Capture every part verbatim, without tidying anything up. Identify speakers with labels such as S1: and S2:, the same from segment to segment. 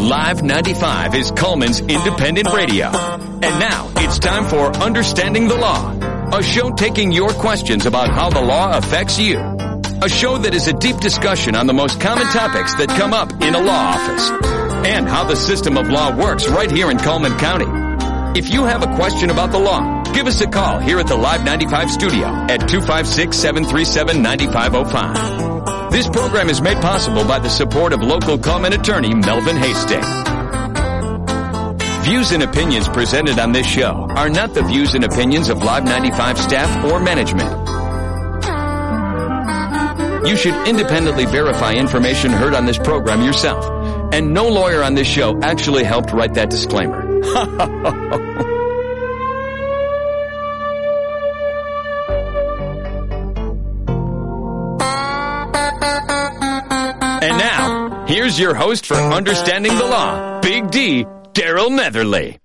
S1: Live ninety-five is Coleman's independent radio. And now it's time for Understanding the Law, a show taking your questions about how the law affects you. A show that is a deep discussion on the most common topics that come up in a law office and how the system of law works right here in Coleman County. If you have a question about the law, give us a call here at the Live ninety-five studio at two five six, seven three seven, nine five zero five. This program is made possible by the support of local Coleman attorney Melvin Hastings. Views and opinions presented on this show are not the views and opinions of Live ninety-five staff or management. You should independently verify information heard on this program yourself, and no lawyer on this show actually helped write that disclaimer. And now, here's your host for Understanding the Law, Big D, Daryl Netherly.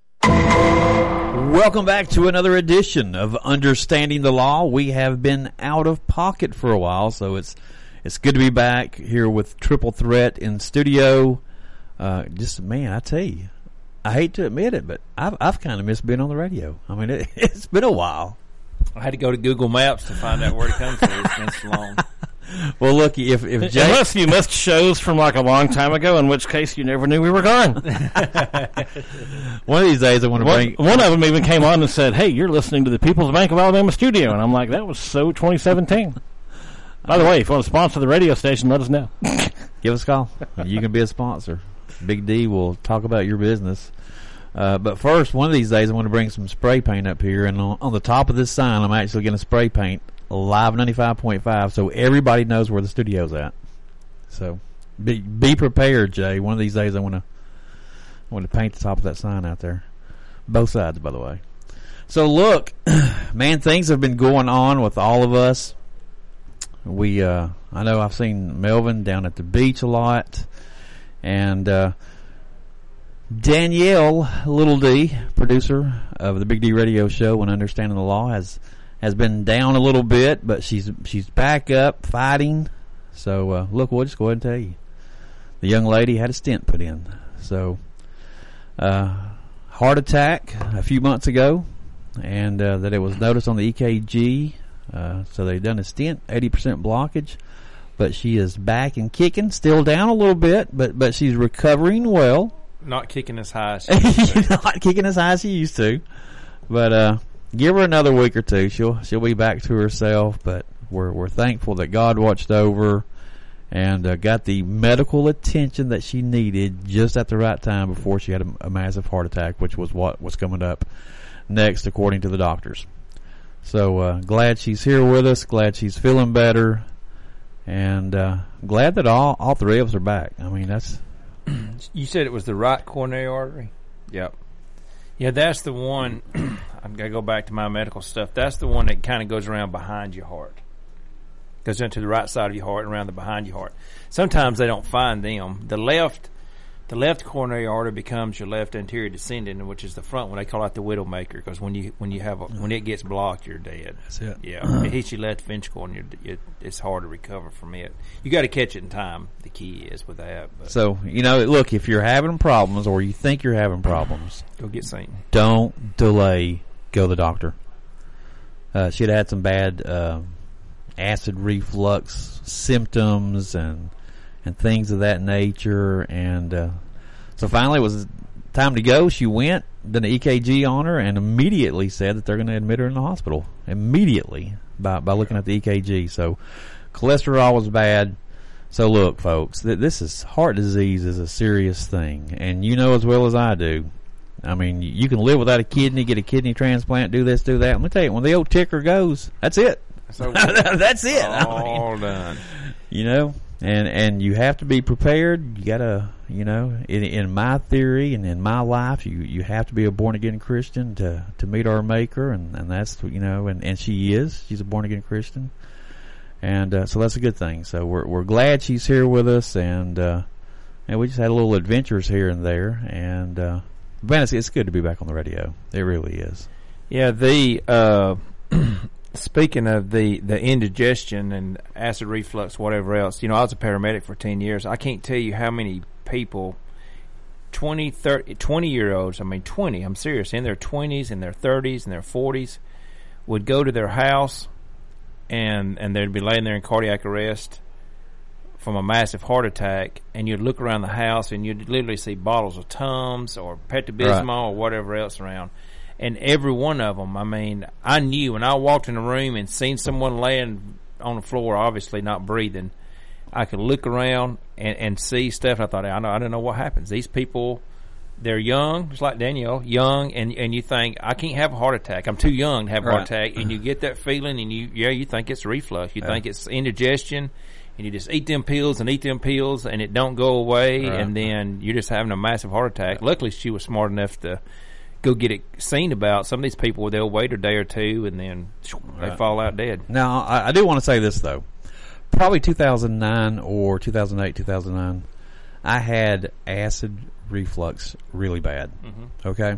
S2: Welcome back to another edition of Understanding the Law. We have been out of pocket for a while, so it's it's good to be back here with Triple Threat in studio. Uh, just, man, I tell you, I hate to admit it, but I've, I've kind of missed being on the radio. I mean, it, it's been a while.
S3: I had to go to Google Maps to find out where to come to. It's been so long.
S2: Well, look, if if Jay,
S4: unless you missed shows from like a long time ago, in which case you never knew we were gone.
S2: One of these days I want to
S4: one,
S2: bring.
S4: One of them even came on and said, "Hey, you're listening to the People's Bank of Alabama studio," and I'm like, "That was so twenty seventeen." By the way, if you want to sponsor the radio station, let us know.
S2: Give us a call. You can be a sponsor. Big D will talk about your business. Uh, but first, one of these days, I want to bring some spray paint up here, and on, on the top of this sign, I'm actually going to spray paint Live ninety-five point five, so everybody knows where the studio's at. So be be prepared, Jay. One of these days, I want to I want to paint the top of that sign out there, both sides, by the way. So look, man, things have been going on with all of us. We, uh, I know I've seen Melvin down at the beach a lot, and uh, Danielle, Little D, producer of the Big D Radio Show and Understanding the Law, has. has been down a little bit, but she's she's back up fighting. So uh, look, we'll just go ahead and tell you, the young lady had a stent put in. So uh, heart attack a few months ago, and uh, that it was noticed on the E K G. Uh, so they've done a stent, eighty percent blockage, but she is back and kicking, still down a little bit, but but she's recovering well.
S3: Not kicking as high as she used to.
S2: Not kicking as high as she used to, but. Uh, Give her another week or two. She'll she'll be back to herself. But we're we're thankful that God watched over and uh, got the medical attention that she needed just at the right time before she had a, a massive heart attack, which was what was coming up next, according to the doctors. So uh, glad she's here with us. Glad she's feeling better, and uh, glad that all all three of us are back. I mean, that's.
S3: You said it was the right coronary artery. Yep. Yeah, that's the one. I've got to go back to my medical stuff. That's the one that kind of goes around behind your heart. Goes into the right side of your heart and around the behind your heart. Sometimes they don't find them. The left the left coronary artery becomes your left anterior descendant, which is the front one. They call it the widowmaker, because when you when you have a, when it gets blocked, you're dead.
S2: That's it.
S3: Yeah, it hits your left ventricle, and you're, it, it's hard to recover from it. You got to catch it in time. The key is with that. But
S2: so you know, look, if you're having problems or you think you're having problems,
S3: go get seen.
S2: Don't delay. Go to the doctor. Uh, she'd had some bad uh, acid reflux symptoms and and things of that nature, and uh, so finally it was time to go. She went, did an E K G on her, and immediately said that they're going to admit her in the hospital immediately by by looking at the E K G. So cholesterol was bad. So look, folks, th- this is heart disease is a serious thing, and you know as well as I do. I mean, you can live without a kidney, get a kidney transplant, do this, do that. Let me tell you, when the old ticker goes, that's it.
S3: So
S2: that's it.
S3: All
S2: I mean,
S3: done.
S2: You know, and and you have to be prepared. You gotta, you know, in in my theory and in my life, you you have to be a born again Christian to to meet our Maker, and and that's you know, and and she is. She's a born again Christian, and uh, so that's a good thing. So we're we're glad she's here with us, and uh, and we just had a little adventures here and there, and. uh Man, it's, it's good to be back on the radio. It really is.
S3: Yeah, the uh, speaking of the, the indigestion and acid reflux, whatever else, you know, I was a paramedic for ten years. I can't tell you how many people twenty, thirty, twenty-year-olds, I mean twenty, I'm serious, in their twenties, in their thirties, in their forties, would go to their house and and they'd be laying there in cardiac arrest from a massive heart attack, and you'd look around the house and you'd literally see bottles of Tums or Pepto-Bismol
S2: Right.
S3: or whatever else around. And every one of them, I mean, I knew when I walked in the room and seen someone laying on the floor, obviously not breathing, I could look around and, and see stuff. I thought, I know, I don't know what happens. These people, they're young, just like Danielle, young, and, and you think, I can't have a heart attack. I'm too young to have a heart
S2: Right.
S3: attack. And you get that feeling, and you, yeah, you think it's reflux. You
S2: Yeah.
S3: think it's indigestion, and you just eat them pills and eat them pills, and it don't go away,
S2: Right.
S3: and then you're just having a massive heart attack. Luckily, she was smart enough to go get it seen about. Some of these people, they'll wait a day or two, and then they
S2: Right.
S3: fall out dead.
S2: Now, I, I do want to say this, though. Probably two thousand nine or two thousand eight, two thousand nine, I had acid reflux really bad.
S3: Mm-hmm.
S2: Okay?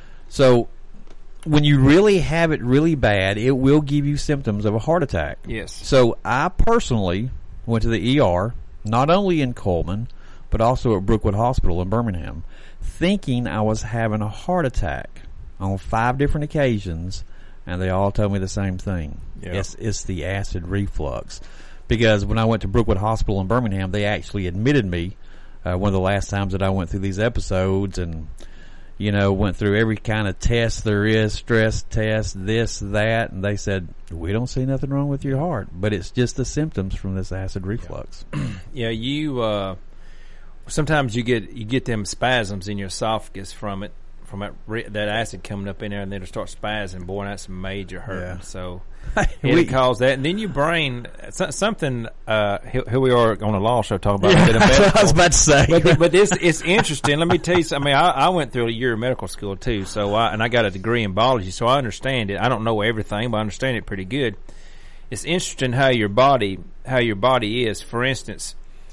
S2: So, when you really have it really bad, it will give you symptoms of a heart attack.
S3: Yes.
S2: So, I personally went to the E R, not only in Coleman, but also at Brookwood Hospital in Birmingham, thinking I was having a heart attack on five different occasions, and they all told me the same thing.
S3: Yeah.
S2: It's, it's the acid reflux. Because when I went to Brookwood Hospital in Birmingham, they actually admitted me, uh, one of the last times that I went through these episodes, and, you know, went through every kind of test there is, stress test, this, that, and they said, we don't see nothing wrong with your heart, but it's just the symptoms from this acid reflux.
S3: Yeah, you, uh, sometimes you get, you get them spasms in your esophagus from it, from that, re- that acid coming up in there, and then it'll start spazzing. Boy, that's major hurting.
S2: Yeah.
S3: So
S2: We-
S3: it'll cause that. And then your brain, so- something, uh, here, here we are on a law show talking about a bit of
S2: That's what I was
S3: medical.
S2: about to say.
S3: But, th- but this, it's interesting. Let me tell you something. I mean, I, I went through a year of medical school too, so I, and I got a degree in biology, so I understand it. I don't know everything, but I understand it pretty good. It's interesting how your body, how your body is. For instance,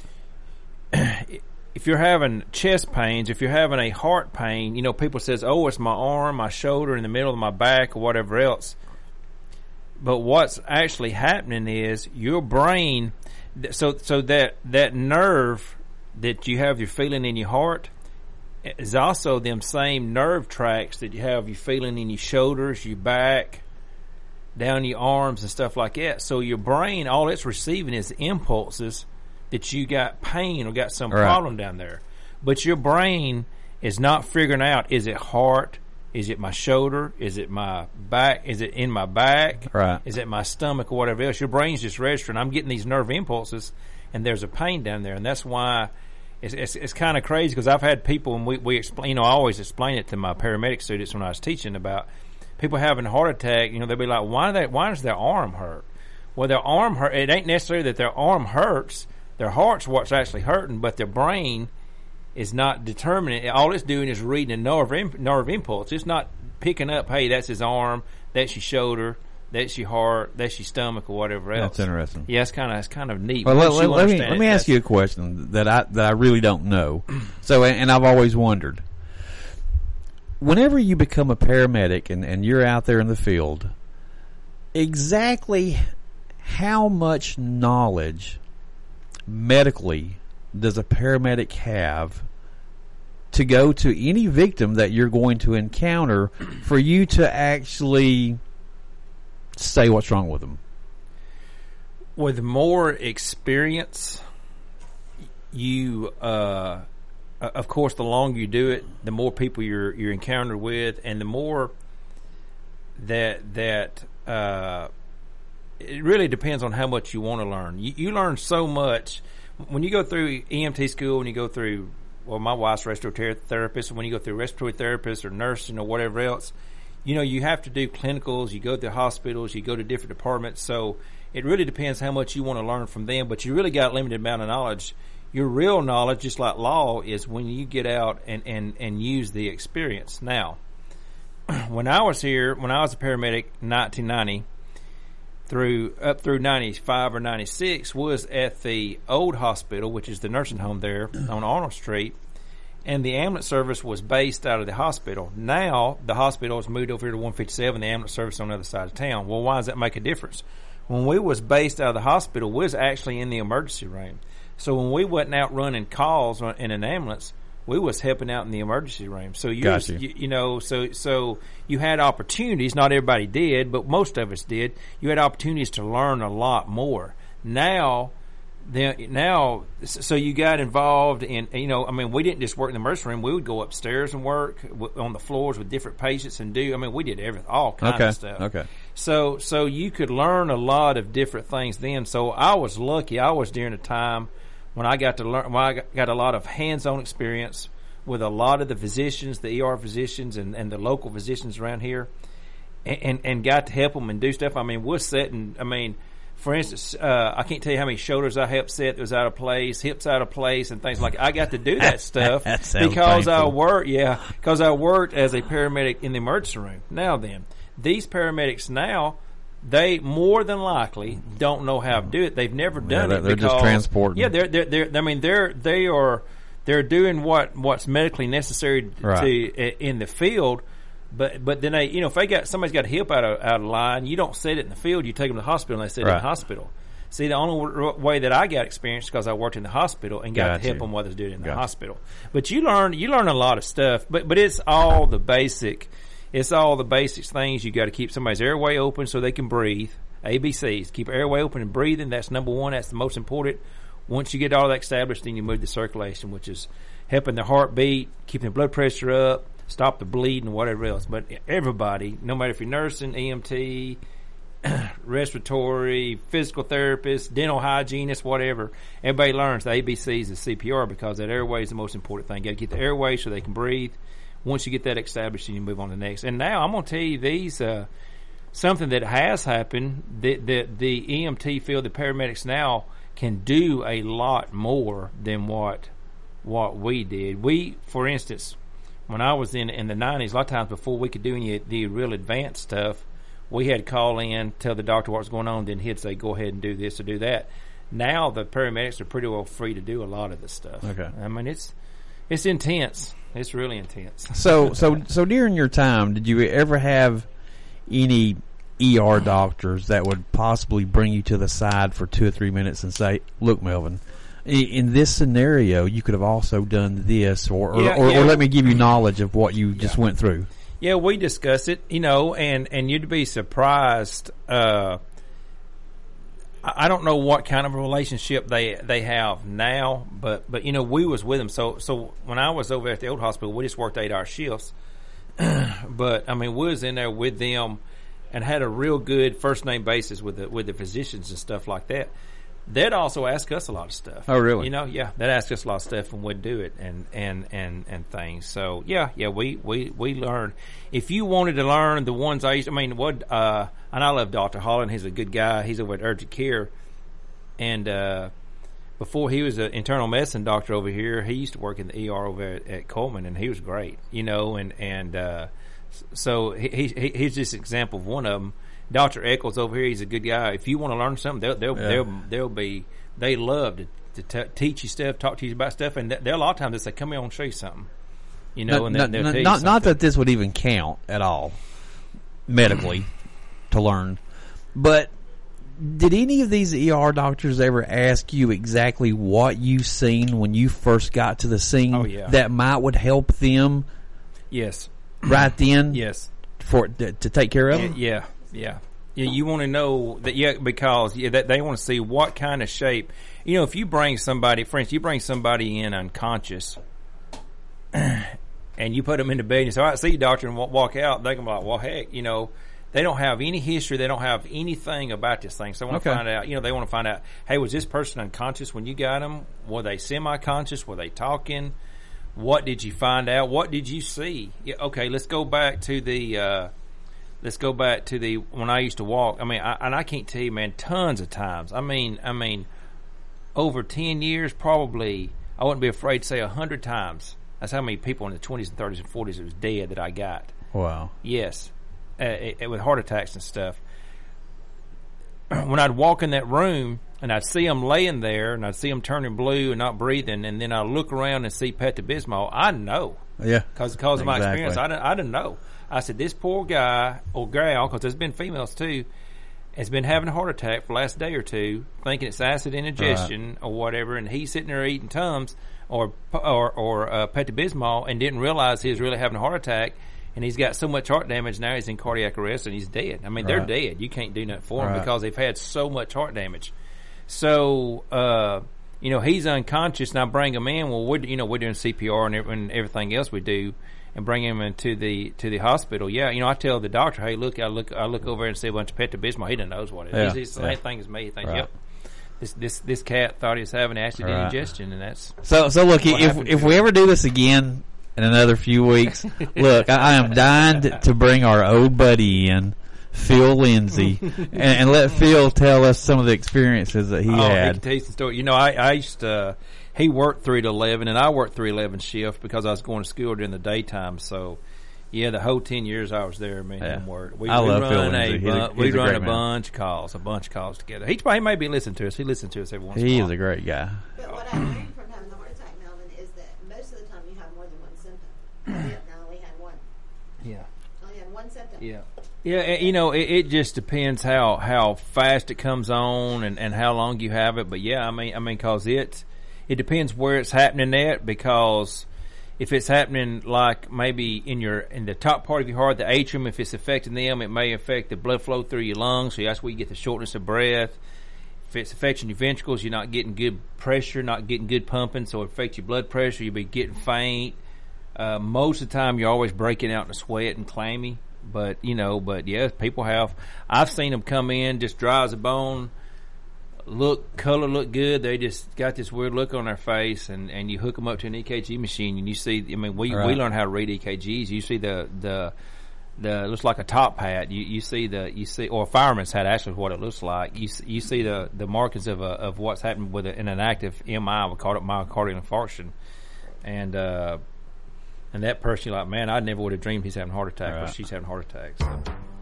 S3: if you're having chest pains, if you're having a heart pain, you know, people says, oh, it's my arm, my shoulder, in the middle of my back, or whatever else. But what's actually happening is your brain, so so that that nerve that you have, you're feeling in your heart, is also them same nerve tracks that you have, you feeling in your shoulders, your back, down your arms and stuff like that. So your brain, all it's receiving is impulses that you got pain or got some
S2: Right.
S3: problem down there. But your brain is not figuring out, is it heart? Is it my shoulder? Is it my back? Is it in my back?
S2: Right.
S3: Is it my stomach or whatever else? Your brain's just registering. I'm getting these nerve impulses, and there's a pain down there. And that's why it's, it's, it's kind of crazy, because I've had people, and we, we explain, you know, I always explain it to my paramedic students when I was teaching about people having a heart attack. You know, they'll be like, why, they, why does their arm hurt? Well, their arm hurt. It ain't necessarily that their arm hurts. Their heart's what's actually hurting, but their brain is not determining. All it's doing is reading a nerve imp- nerve impulse. It's not picking up, hey, that's his arm, that's your shoulder, that's your heart, that's your stomach, or whatever else.
S2: That's interesting.
S3: Yeah, it's kind of it's kind of neat.
S2: Well, let,
S3: Once
S2: let,
S3: you
S2: let me
S3: understand
S2: let
S3: it,
S2: me ask
S3: that's-
S2: you a question that I that I really don't know. So, and, and I've always wondered. Whenever you become a paramedic and, and you're out there in the field, exactly how much knowledge medically does a paramedic have to go to any victim that you're going to encounter for you to actually say what's wrong with them?
S3: With more experience, you, uh, of course, the longer you do it, the more people you're you're encountered with, and the more that that uh, it really depends on how much you want to learn. You, you learn so much when you go through E M T school. When you go through, well, my wife's a respiratory therapist, and when you go through respiratory therapist or nursing or whatever else, you know, you have to do clinicals. You go to hospitals. You go to different departments. So it really depends how much you want to learn from them, but you really got a limited amount of knowledge. Your real knowledge, just like law, is when you get out and, and, and use the experience. Now, when I was here, when I was a paramedic in nineteen ninety, through up through ninety-five or ninety-six, was at the old hospital, which is the nursing home there on Arnold Street, and the ambulance service was based out of the hospital. Now, the hospital has moved over here to one fifty-seven, the ambulance service on the other side of town. Well, why does that make a difference? When we was based out of the hospital, we was actually in the emergency room. So when we wasn't out running calls in an ambulance, we was helping out in the emergency room. So you,
S2: Gotcha.
S3: was, you, you know, so so you had opportunities. Not everybody did, but most of us did. You had opportunities to learn a lot more. Now, then now, so you got involved in, you know, I mean, we didn't just work in the emergency room. We would go upstairs and work w- on the floors with different patients and do. I mean, we did everything, all kinds
S2: Okay.
S3: of stuff.
S2: Okay.
S3: So so you could learn a lot of different things then. So I was lucky. I was during a time when I got to learn, when I got, got a lot of hands-on experience with a lot of the physicians, the E R physicians, and, and the local physicians around here, and, and, and got to help them and do stuff. I mean, we're setting, I mean, for instance, uh, I can't tell you how many shoulders I helped set that was out of place, hips out of place, and things like that. I got to do that stuff
S2: That sounds
S3: because I
S2: painful.
S3: worked, yeah, because I worked as a paramedic in the emergency room. Now then, these paramedics now, they more than likely don't know how to do it. They've never done
S2: they're-
S3: it.
S2: they're just
S3: because-
S2: transporting.
S3: Yeah, they're, they're, they're, I mean, they're, they are, they're doing what, what's medically necessary
S2: Right.
S3: to, in the field. But, but then they, you know, if they got, somebody's got a hip out of, out of line, you don't set it in the field, you take them to the hospital and they set it in
S2: Right.
S3: the hospital. See, the only w- way that I got experience because I worked in the hospital and got
S2: Got
S3: to help
S2: you.
S3: them while they do it in the
S2: Got you.
S3: hospital. But you learn, you learn a lot of stuff, but, but it's all the basic, it's all the basic things. You got to keep somebody's airway open so they can breathe. A B Cs. Keep airway open and breathing. That's number one. That's the most important. Once you get all that established, then you move to circulation, which is helping their heartbeat, keeping the blood pressure up, stop the bleeding, whatever else. But everybody, no matter if you're nursing, E M T, respiratory, physical therapist, dental hygienist, whatever, everybody learns the A B Cs of C P R because that airway is the most important thing. You got to get the airway so they can breathe. Once you get that established, then you move on to the next. And now I'm going to tell you these, uh, something that has happened, the, the, the E M T field, the paramedics now can do a lot more than what what we did. We, for instance, when I was in in the nineties, a lot of times before we could do any of the real advanced stuff, we had to call in, tell the doctor what was going on, then he'd say, go ahead and do this or do that. Now the paramedics are pretty well free to do a lot of the stuff.
S2: Okay.
S3: I mean, it's it's intense. It's really intense.
S2: So, so, so during your time, did you ever have any E R doctors that would possibly bring you to the side for two or three minutes and say, "Look, Melvin, i- in this scenario, you could have also done this, or, or,
S3: Yeah,
S2: or,
S3: yeah.
S2: or let me give you knowledge of what you just
S3: Yeah.
S2: went through."
S3: Yeah, we discuss it, you know, and, and you'd be surprised. Uh, I I don't know what kind of a relationship they they have now, but, but you know, we was with them. So so when I was over at the old hospital, we just worked eight hour shifts. But I mean, we was in there with them and had a real good first name basis with the with the physicians and stuff like that. They'd also ask us a lot of stuff.
S2: Oh, really?
S3: You know, yeah, they'd ask us a lot of stuff and we'd do it and, and, and, and things. So yeah, yeah, we, we, we learned. If you wanted to learn the ones I used, I mean, what, uh, and I love Doctor Holland. He's a good guy. He's over at Urgent Care. And, uh, before he was an internal medicine doctor over here, he used to work in the E R over at, at Coleman, and he was great, you know, and, and, uh, so he, he, he's just an example of one of them. Doctor Eccles over here, he's a good guy. If you want to learn something, they'll they'll
S2: Yeah.
S3: they'll, they'll be they love to, to t- teach you stuff, talk to you about stuff, and they'll a lot of times they say, "Come here, I want to show you something," you know,
S2: No,
S3: and
S2: no,
S3: they'll, they'll
S2: no,
S3: tell you
S2: not, not
S3: something.
S2: that this would even count at all medically to learn, but did any of these E R doctors ever ask you exactly what you seen when you first got to the scene
S3: Oh, yeah.
S2: that might would help them
S3: Yes,
S2: right then
S3: yes,
S2: for to, to take care of
S3: yeah,
S2: them?
S3: yeah, yeah. Yeah, you want to know that, yeah, because yeah, that they want to see what kind of shape. You know, if you bring somebody, for instance, you bring somebody in unconscious, and you put them in the bed and you say, "All right, see you, doctor," and wa- walk out, they can be like, "Well, heck, you know." They don't have any history. They don't have anything about this thing. So they want to
S2: Okay.
S3: find out, you know, they want to find out, hey, was this person unconscious when you got them? Were they semi-conscious? Were they talking? What did you find out? What did you see? Yeah, okay, let's go back to the, uh, let's go back to the, when I used to walk. I mean, I, and I can't tell you, man, tons of times. I mean, I mean, over ten years, probably, I wouldn't be afraid to say a hundred times. That's how many people in the twenties and thirties and forties that was dead that I got.
S2: Wow.
S3: Yes. Uh, it, it, with heart attacks and stuff. When I'd walk in that room and I'd see them laying there and I'd see them turning blue and not breathing, and then I'd look around and see Pepto-Bismol, I know.
S2: Yeah.
S3: Because because of my
S2: Exactly.
S3: experience, I didn't, I didn't know. I said, this poor guy or gal, because there's been females too, has been having a heart attack for the last day or two, thinking it's acid indigestion
S2: Right.
S3: or whatever, and he's sitting there eating Tums or or or uh, Pepto-Bismol and didn't realize he was really having a heart attack, and he's got so much heart damage now he's in cardiac arrest and he's dead. I mean, they're
S2: Right.
S3: dead. You can't do nothing for them
S2: Right.
S3: because they've had so much heart damage. So, uh, you know, he's unconscious, and I bring him in. Well, we're, you know, we're doing C P R and, and everything else we do, and bring him into the to the hospital. Yeah, you know, I tell the doctor, hey, look, I look, I look over and see a bunch of Pepto-Bismol. He doesn't knows what it is.
S2: Yeah,
S3: He's, he's the
S2: yeah.
S3: same thing as me. He thinks,
S2: Right.
S3: yep, this this this cat thought he was having acid
S2: Right.
S3: indigestion, and that's
S2: So, so look,
S3: What
S2: if
S3: happened
S2: if
S3: to
S2: we
S3: him?
S2: ever do this again in another few weeks, look, I, I am dying to, to bring our old buddy in, Phil Lindsay, and, and let Phil tell us some of the experiences that he
S3: oh, he
S2: had.
S3: can tell you some story. You know, I, I used to. Uh, he worked three to eleven, and I worked three eleven shift because I was going to school during the daytime. So, yeah, the whole ten years I was there, me and
S2: Yeah.
S3: him worked. We,
S2: I
S3: we
S2: love
S3: run
S2: Phil
S3: a
S2: Lindsay. He's a-
S3: bun- we
S2: he's a
S3: run
S2: great
S3: a
S2: man.
S3: bunch of calls, a bunch of calls together. He probably may be listening to us. He listens to us every once in a
S2: He
S3: while.
S2: is a great guy.
S5: But what I learned from having the heart attack, Melvin, is that most of the time you have more than one symptom. Yet I only had one.
S3: Yeah.
S5: Only had one symptom.
S3: Yeah. Yeah, eh, you know, it, it just depends how, how fast it comes on and, and how long you have it. But yeah, I mean, I mean, cause it, it depends where it's happening at, because if it's happening like maybe in your, in the top part of your heart, the atrium, if it's affecting them, it may affect the blood flow through your lungs. So that's where you get the shortness of breath. If it's affecting your ventricles, you're not getting good pressure, not getting good pumping. So it affects your blood pressure. You'll be getting faint. Uh, most of the time you're always breaking out in a sweat and clammy. But, you know, but yeah, people have, I've seen them come in just dry as a bone, look, color look good. They just got this weird look on their face, and, and you hook them up to an E K G machine and you see, I mean, we,
S2: Right.
S3: we learn how to read E K Gs. You see the, the, the, it looks like a top hat. You, you see the, you see, or a fireman's hat actually is what it looks like. You, you see the, the markings of a, of what's happening with a, in an active M I, we call it myocardial infarction. And, uh, And that person, you're like, man, I never would have dreamed he's having a heart attack,
S2: Right.
S3: or she's having a heart attack. So.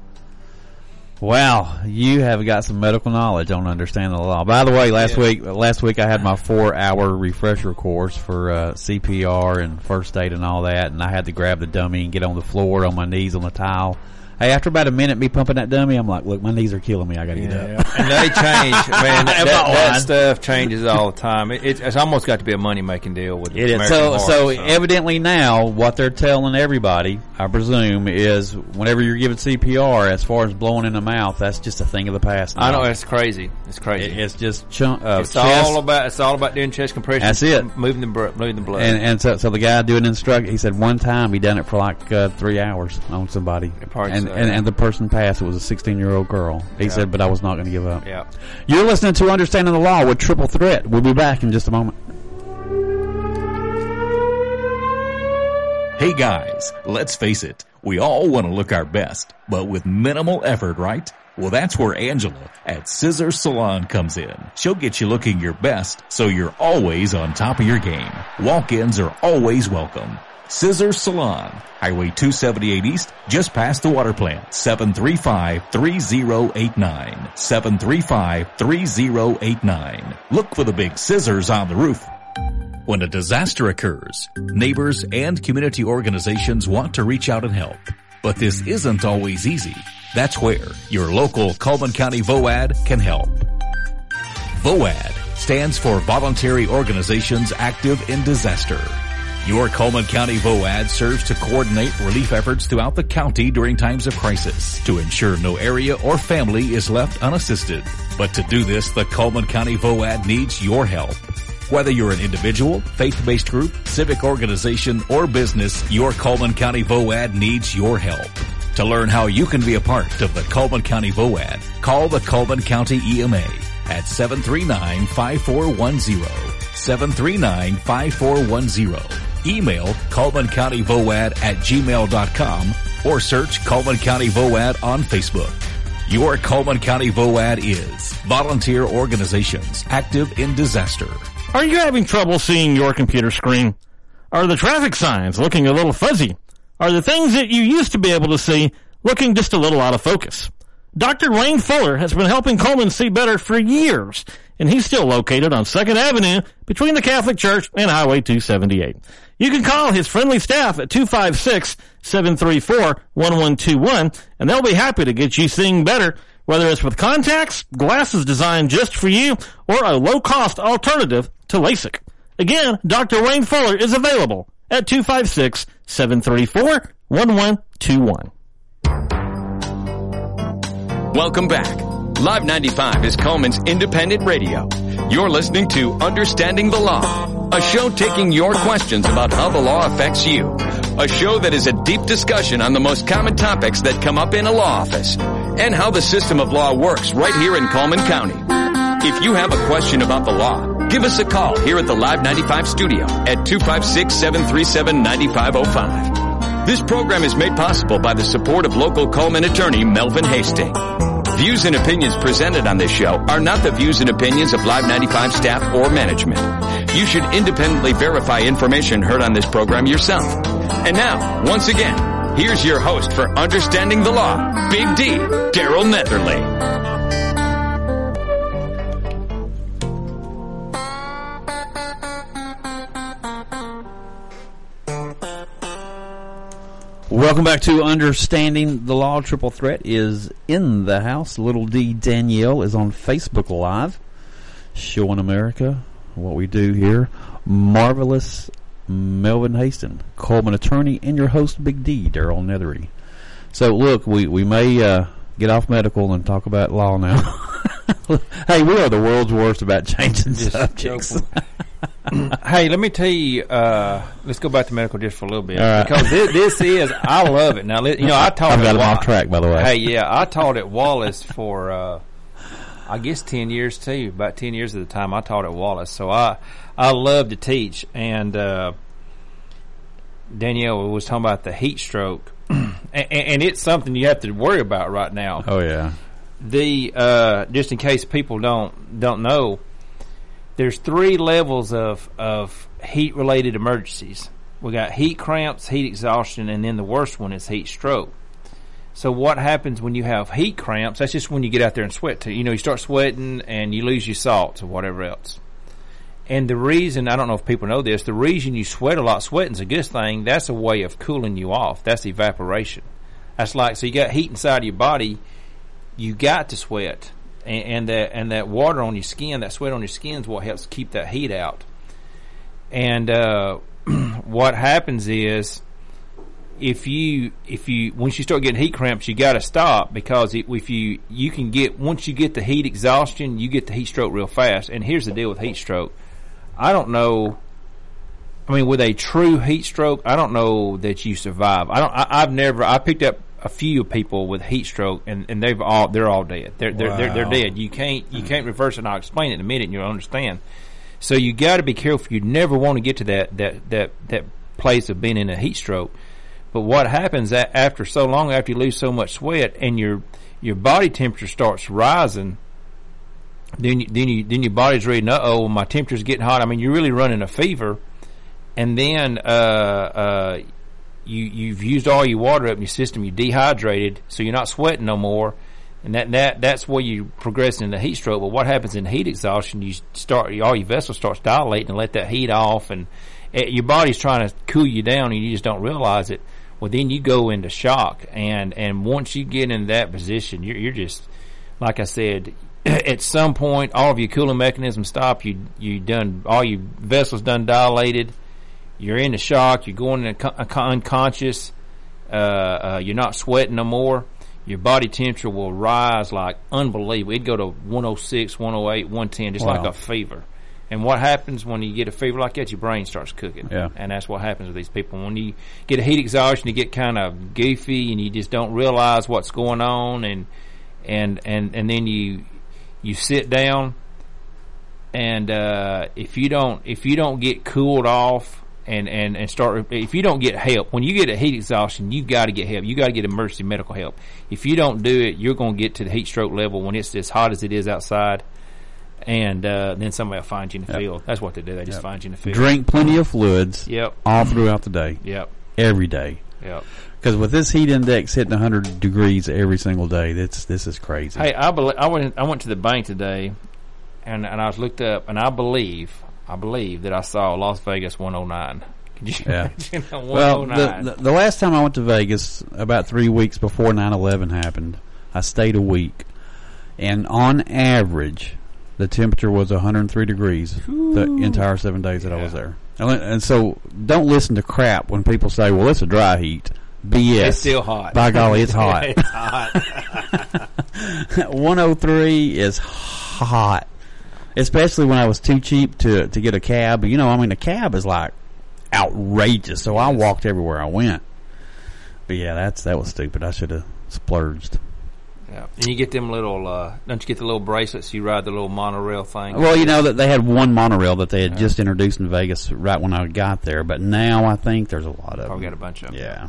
S2: Wow, you have got some medical knowledge on understanding the law. By the way, last
S3: Yeah.
S2: week, last week I had my four-hour refresher course for uh, C P R and first aid and all that, and I had to grab the dummy and get on the floor on my knees on the tile. Hey, after about a minute me pumping that dummy, I'm like, look, my knees are killing me. I got to get up.
S3: And they change, man. That,
S2: Am I
S3: that, that
S2: lying?
S3: stuff changes all the time. It, it's, it's almost got to be a money making deal with
S2: It is.
S3: American
S2: So,
S3: Heart,
S2: so evidently now, what they're telling everybody, I presume, is whenever you're giving C P R, as far as blowing in the mouth, that's just a thing of the past. Now.
S3: I know it's crazy. It's crazy.
S2: It, it's just chunk, uh,
S3: it's
S2: chest,
S3: all about. It's all about doing chest compression.
S2: That's it.
S3: Moving the br- moving the blood.
S2: and and so so the guy doing instruct, he said one time he done it for like uh, three hours on somebody,
S3: Probably
S2: and,
S3: so.
S2: and and the person passed. It was a sixteen year old girl. He
S3: Yeah.
S2: said, but I was not going to give up.
S3: yeah.
S2: You're listening to Understanding the Law with Triple Threat. We'll be back in just a moment.
S6: Hey guys, let's face it, we all want to look our best, but with minimal effort, right? Well, that's where Angela at Scissor Salon comes in. She'll get you looking your best, so you're always on top of your game. Walk-ins are always welcome. Scissor Salon, Highway two seventy-eight East, just past the water plant, seven three five, three zero eight nine, seven three five, three zero eight nine. Look for the big scissors on the roof. When a disaster occurs, neighbors and community organizations want to reach out and help. But this isn't always easy. That's where your local Coleman County V O A D can help. V O A D stands for Voluntary Organizations Active in Disaster. Your Coleman County V O A D serves to coordinate relief efforts throughout the county during times of crisis to ensure no area or family is left unassisted. But to do this, the Coleman County V O A D needs your help. Whether you're an individual, faith-based group, civic organization, or business, your Coleman County V O A D needs your help. To learn how you can be a part of the Coleman County V O A D, call the Coleman County E M A at seven three nine, five four one zero, seven three nine, five four one zero. Email Coleman County V O A D at gmail dot com or search Coleman County V O A D on Facebook. Your Coleman County V O A D is Volunteer Organizations Active in Disaster.
S4: Are you having trouble seeing your computer screen? Are the traffic signs looking a little fuzzy? Are the things that you used to be able to see looking just a little out of focus? Doctor Wayne Fuller has been helping Coleman see better for years, and he's still located on second Avenue between the Catholic Church and Highway two seventy-eight. You can call his friendly staff at two five six, seven three four, one one two one, and they'll be happy to get you seeing better Whether it's with contacts, glasses designed just for you, or a low-cost alternative to LASIK. Again, Doctor Wayne Fuller is available at two five six, seven three four, one one two one.
S1: Welcome back. Live ninety-five is Coleman's independent radio. You're listening to Understanding the Law, a show taking your questions about how the law affects you. A show that is a deep discussion on the most common topics that come up in a law office and how the system of law works right here in Coleman County. If you have a question about the law, give us a call here at the Live ninety-five studio at two five six, seven three seven, nine five zero five. This program is made possible by the support of local Coleman attorney Melvin Hastings. Views and opinions presented on this show are not the views and opinions of Live ninety-five staff or management. You should independently verify information heard on this program yourself. And now, once again, here's your host for Understanding the Law, Big D, Daryl Netherly.
S2: Welcome back to Understanding the Law. Triple Threat is in the house. Little D Danielle is on Facebook Live, showing America what we do here. Marvelous Melvin Hastings, Coleman attorney, and your host, Big D, Daryl Nethery. So, look, we, we may uh, get off medical and talk about law now. Hey, we are the world's worst about changing
S3: Just
S2: subjects.
S3: Hey, let me tell you, uh, let's go back to medical just for a little bit.
S2: All right.
S3: Because this, this is, I love it. Now, li- you know, I taught
S2: I've
S3: at
S2: got him
S3: Wa-
S2: off track, by the way.
S3: Hey, yeah, I taught at Wallace for, uh, I guess ten years too, about ten years at the time I taught at Wallace. So I, I love to teach. And, uh, Danielle was talking about the heat stroke. and, and it's something you have to worry about right now.
S2: Oh, yeah.
S3: The, uh, just in case people don't, don't know, there's three levels of, of heat related emergencies. We got heat cramps, heat exhaustion, and then the worst one is heat stroke. So what happens when you have heat cramps? That's just when you get out there and sweat. Too. You know, you start sweating and you lose your salts or whatever else. And the reason, I don't know if people know this, the reason you sweat a lot, sweating's a good thing, that's a way of cooling you off. That's evaporation. That's like, so you got heat inside of your body, you got to sweat. And, and that and that water on your skin, that sweat on your skin is what helps keep that heat out. And uh, what happens is, if you if you once you start getting heat cramps, you got to stop, because it, if you you can get once you get the heat exhaustion, you get the heat stroke real fast. And here's the deal with heat stroke. I don't know. I mean, with a true heat stroke, I don't know that you survive. I don't. I, I've never. I picked up a few people with heat stroke, and, and they've all they're all dead. They're they're, wow. they're they're dead. You can't you can't reverse it. And I'll explain it in a minute, and you'll understand. So you got to be careful. You never want to get to that that that that place of being in a heat stroke. But what happens after so long, after you lose so much sweat, and your your body temperature starts rising, then you, then you then your body's reading, uh oh, my temperature's getting hot. I mean, you're really running a fever, and then uh uh. You, you've used all your water up in your system, you're dehydrated, so you're not sweating no more, and that, that that's where you progress into heat stroke. But what happens in heat exhaustion, you start, all your vessels starts dilating and let that heat off, and it, your body's trying to cool you down, and you just don't realize it. Well, then you go into shock, and, and once you get in that position, you're, you're just, like I said, at some point, all of your cooling mechanisms stop, you, you done, all your vessels done dilated, you're in the shock, you're going into unconscious, uh, uh, you're not sweating no more, your body temperature will rise like unbelievable. It'd go to one oh six, one oh eight, one ten, just wow. like a fever. And what happens when you get a fever like that? Your brain starts cooking.
S2: Yeah. And
S3: that's what happens with these people. When you get a heat exhaustion, you get kind of goofy, and you just don't realize what's going on, and and, and, and then you you sit down, and uh, if you don't if you don't get cooled off, And, and, and start, if you don't get help, when you get a heat exhaustion, you've got to get help. You've got to get emergency medical help. If you don't do it, you're going to get to the heat stroke level when it's as hot as it is outside, and uh, then somebody will find you in the yep. field. That's what they do. They just yep. find you in the field.
S2: Drink plenty of fluids
S3: yep.
S2: all throughout the day.
S3: Yep.
S2: Every day.
S3: Yep.
S2: Because with this heat index hitting one hundred degrees every single day, that's, this is crazy.
S3: Hey, I, be- I, went, I went to the bank today, and, and I was looked up, and I believe... I believe that I saw Las Vegas one oh nine. Could you
S2: yeah.
S3: imagine one oh nine?
S2: Well, the, the, the last time I went to Vegas, about three weeks before nine eleven happened, I stayed a week. and on average, the temperature was one hundred three degrees Ooh. the entire seven days that yeah. I was there. And, and so, don't listen to crap when people say, "Well, it's a dry heat." B S.
S3: It's still hot.
S2: By golly, it's hot.
S3: It's hot.
S2: one oh three is hot, especially when I was too cheap to to get a cab. You know, I mean, a cab is like outrageous. So I walked everywhere I went. But yeah, that's that was stupid. I should have splurged.
S3: Yeah, and you get them little. Uh, don't you get the little bracelets? You ride the little monorail thing.
S2: Well, you know that they had one monorail that they had yeah. just introduced in Vegas right when I got there, but now I think there's a lot of.
S3: Probably got a bunch of them.
S2: Yeah.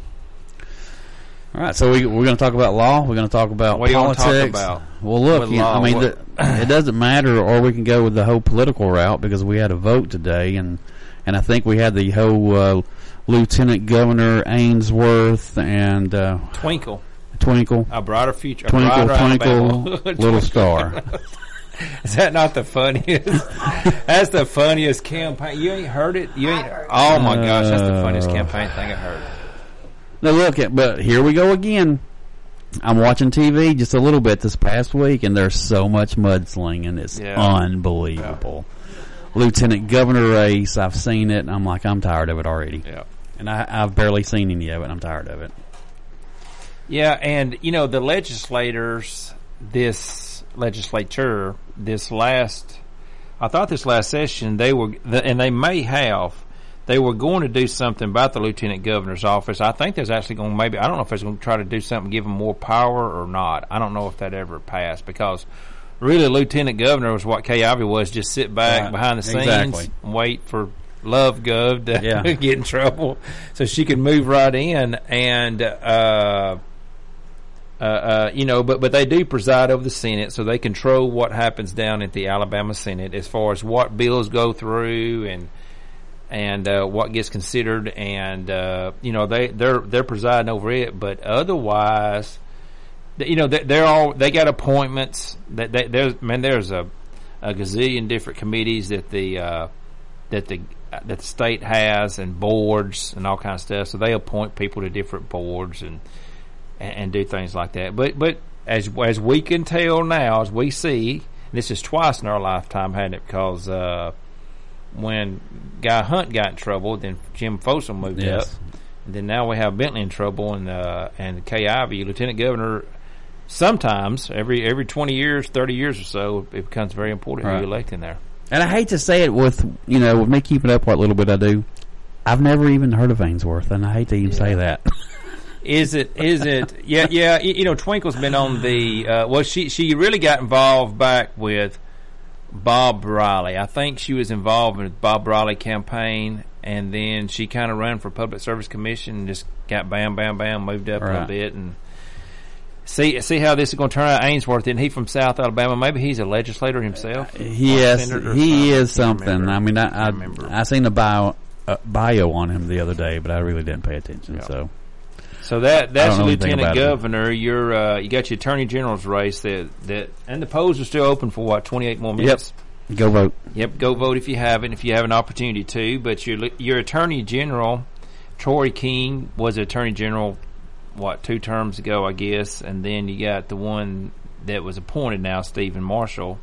S2: All right, so we, we're going to talk about law. We're going to talk about
S3: what do you
S2: politics.
S3: Want to talk about?
S2: Well, look, you know, I mean, the, it doesn't matter, or we can go with the whole political route because we had a vote today, and and I think we had the whole uh, Lieutenant Governor Ainsworth and uh,
S3: Twinkle,
S2: Twinkle,
S3: a brighter future,
S2: Twinkle,
S3: a
S2: Twinkle, Little Star.
S3: Is that not the funniest? That's the funniest campaign. You ain't heard it. You ain't. Oh my gosh, that's the funniest campaign thing I heard.
S2: Now look, at, but here we go again. I'm watching T V just a little bit this past week, and there's so much mudslinging. It's yeah. unbelievable. Yeah. Lieutenant Governor race, I've seen it, and I'm like, I'm tired of it already.
S3: Yeah.
S2: And I, I've barely seen any of it, and I'm tired of it.
S3: Yeah, and, you know, the legislators, this legislature, this last, I thought this last session, they were, and they may have, they were going to do something about the lieutenant governor's office. I think there's actually going to maybe, I don't know if it's going to try to do something, give them more power or not. I don't know if that ever passed because really lieutenant governor was what Kay Ivey was, just sit back right. behind the scenes
S2: exactly.
S3: and wait for Love Gov to
S2: yeah.
S3: get in trouble so she could move right in and, uh, uh, uh, you know, but, but they do preside over the Senate, so they control what happens down at the Alabama Senate as far as what bills go through and, and uh, what gets considered, and uh, you know they they're they're presiding over it. But otherwise, you know they, they're all they got appointments. That they, there's man, there's a, a gazillion different committees that the uh, that the that the state has and boards and all kinds of stuff. So they appoint people to different boards and and, and do things like that. But but as as we can tell now, as we see, this is twice in our lifetime, hadn't it? Because uh, when Guy Hunt got in trouble, then Jim Folsom moved
S2: yes.
S3: up, and then now we have Bentley in trouble, and uh, and Kay Ivey, Lieutenant Governor. Sometimes every every twenty years, thirty years or so, it becomes very important
S2: right.
S3: who you elect in there.
S2: And I hate to say it with you know with me keeping up what little bit I do, I've never even heard of Ainsworth, and I hate to even yeah. say that.
S3: Is it? Is it? Yeah, yeah. You know, Twinkle's been on the. Uh, well, she she really got involved back with Bob Riley. I think she was involved in the Bob Riley campaign, and then she kind of ran for Public Service Commission and just got bam, bam, bam, moved up
S2: right.
S3: a little bit. And see see how this is going to turn out. Ainsworth, and he from South Alabama. Maybe he's a legislator himself.
S2: Yes, he is something.
S3: I,
S2: I mean, I I, I seen a bio uh, bio on him the other day, but I really didn't pay attention.
S3: Yeah.
S2: So.
S3: So that that's your lieutenant governor.
S2: It.
S3: You're uh, you got your attorney general's race that that and the polls are still open for what twenty eight more minutes.
S2: Yep. Go vote.
S3: Yep, go vote if you haven't, if you have an opportunity to. But your your attorney general, Troy King, was attorney general what two terms ago, I guess, and then you got the one that was appointed now, Stephen Marshall.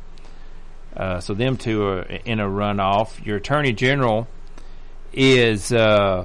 S3: Uh, so them two are in a runoff. Your attorney general is. Uh,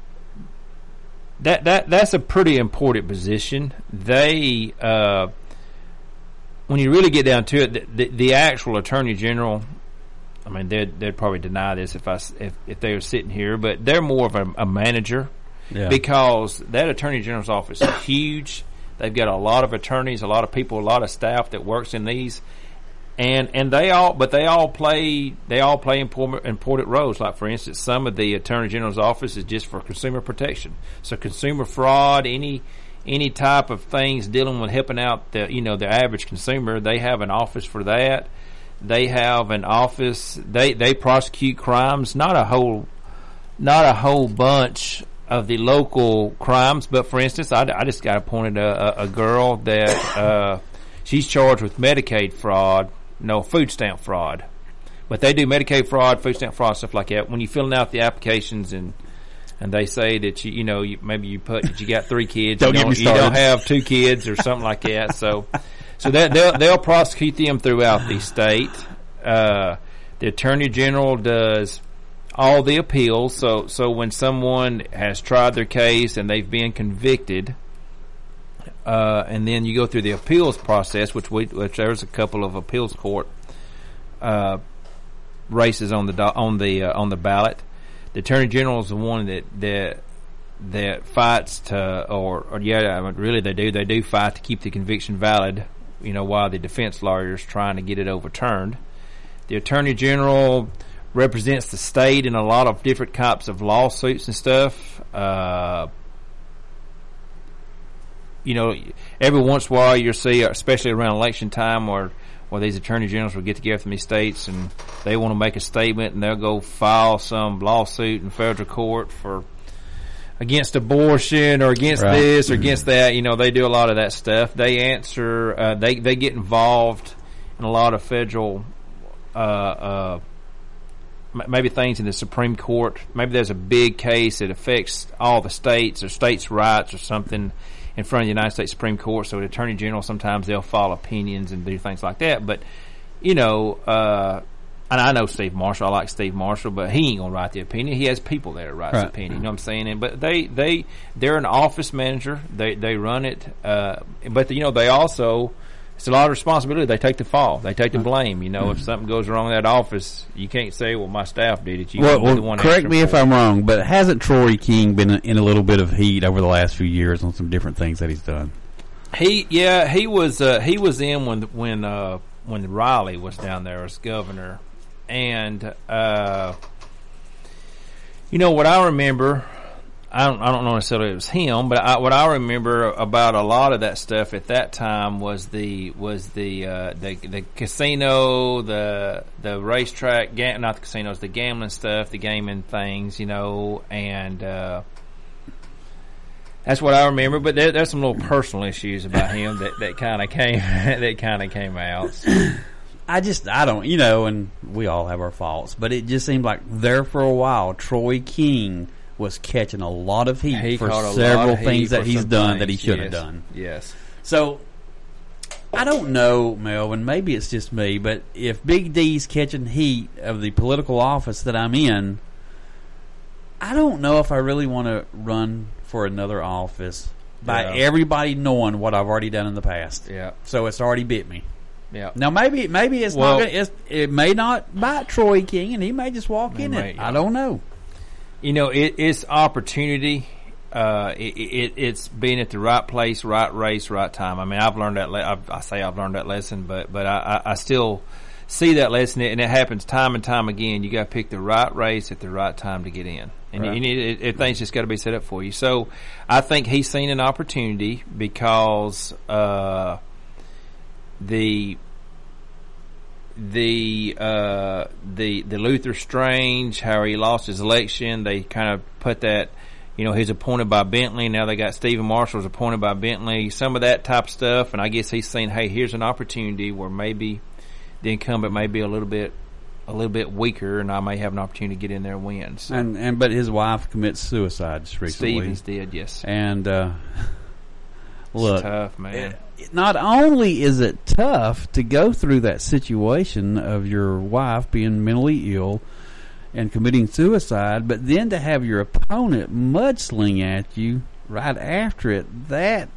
S3: That that that's a pretty important position. They, uh, when you really get down to it, the, the, the actual attorney general, I mean, they'd they'd probably deny this if I if, if they were sitting here, but they're more of a, a manager
S2: yeah.
S3: because that attorney general's office is huge. They've got a lot of attorneys, a lot of people, a lot of staff that works in these. And and they all, but they all play they all play important important roles. Like for instance, some of the attorney general's office is just for consumer protection. So consumer fraud, any any type of things dealing with helping out the you know the average consumer, they have an office for that. They have an office. They they prosecute crimes, not a whole not a whole bunch of the local crimes, but for instance, I, I just got appointed a, a, a girl that uh, she's charged with Medicaid fraud. No, food stamp fraud. But they do Medicaid fraud, food stamp fraud, stuff like that. When you're filling out the applications and and they say that you you know you, maybe you put that you got three kids,
S2: don't
S3: you,
S2: get
S3: don't,
S2: me
S3: you
S2: started.
S3: don't have two kids or something like that. So So that they'll they'll prosecute them throughout the state. Uh, the Attorney General does all the appeals. So so when someone has tried their case and they've been convicted, uh, and then you go through the appeals process, which we which there's a couple of appeals court uh, races on the do- on the uh, on the ballot. The Attorney General is the one that that that fights to, or, or yeah, I mean, really they do they do fight to keep the conviction valid. You know, while the defense lawyers trying to get it overturned. The Attorney General represents the state in a lot of different types of lawsuits and stuff. Uh, you know, every once in a while you'll see, especially around election time, where where these attorney generals will get together from these states and they want to make a statement and they'll go file some lawsuit in federal court for against abortion or against
S2: right.
S3: this or against that. You know, they do a lot of that stuff. They answer, uh, they, they get involved in a lot of federal, uh, uh, m- maybe things in the Supreme Court. Maybe there's a big case that affects all the states or states' rights or something in front of the United States Supreme Court. So the Attorney General, sometimes they'll file opinions and do things like that. But, you know, uh, and I know Steve Marshall. I like Steve Marshall, but he ain't gonna write the opinion. He has people there to write
S2: right.
S3: the opinion. You know what I'm saying? And, but they they they're an office manager. They they run it. Uh, but you know they also it's a lot of responsibility. They take the fall. They take the blame. You know, mm-hmm. if something goes wrong in that office, you can't say, "Well, my staff did it." You
S2: well, well
S3: the one
S2: correct me if
S3: for
S2: I'm wrong, but hasn't Troy King been in a little bit of heat over the last few years on some different things that he's done?
S3: He yeah he was uh, he was in when when uh, when Riley was down there as governor. And, uh, you know, what I remember, I don't, I don't know necessarily it was him, but I, what I remember about a lot of that stuff at that time was the, was the, uh, the, the casino, the, the racetrack, ga- not the casinos, the gambling stuff, the gaming things, you know, and, uh, that's what I remember, but there, there's some little personal issues about him that, that kind of came, that kind of came out. So.
S2: I just, I don't, you know, and we all have our faults, but it just seemed like there for a while, Troy King was catching a lot of heat
S3: he
S2: for several things that he's done
S3: things.
S2: that he should
S3: yes.
S2: have done.
S3: Yes.
S2: So, I don't know, Melvin, maybe it's just me, but if Big D's catching heat of the political office that I'm in, I don't know if I really want to run for another office by
S3: Yeah.
S2: everybody knowing what I've already done in the past.
S3: Yeah.
S2: So it's already bit me.
S3: Yeah.
S2: Now maybe maybe it's
S3: Well-
S2: not gonna, it's, it may not bite Troy King and he may just walk
S3: He
S2: in
S3: may,
S2: it.
S3: yeah.
S2: I don't know.
S3: You know, it, it's opportunity. Uh, it, it, it's being at the right place, right race, right time. I mean, I've learned that. Le- I've, I say I've learned that lesson, but but I, I, I still see that lesson, and it happens time and time again. You got to pick the right race at the right time to get in, and
S2: Right.
S3: you, you need it, it, things just got to be set up for you. So, I think he's seen an opportunity because uh, the. The uh, the the Luther Strange, how he lost his election, they kind of put that, you know, he's appointed by Bentley. Now they got Stephen Marshall's appointed by Bentley. Some of that type of stuff, and I guess he's saying, hey, here's an opportunity where maybe the incumbent may be a little bit a little bit weaker, and I may have an opportunity to get in there and win. So
S2: And and but his wife commits suicide just recently.
S3: Stevens did, yes.
S2: And uh, look,
S3: It's tough, man.
S2: it- not only is it tough to go through that situation of your wife being mentally ill and committing suicide, but then to have your opponent mudsling at you right after it, that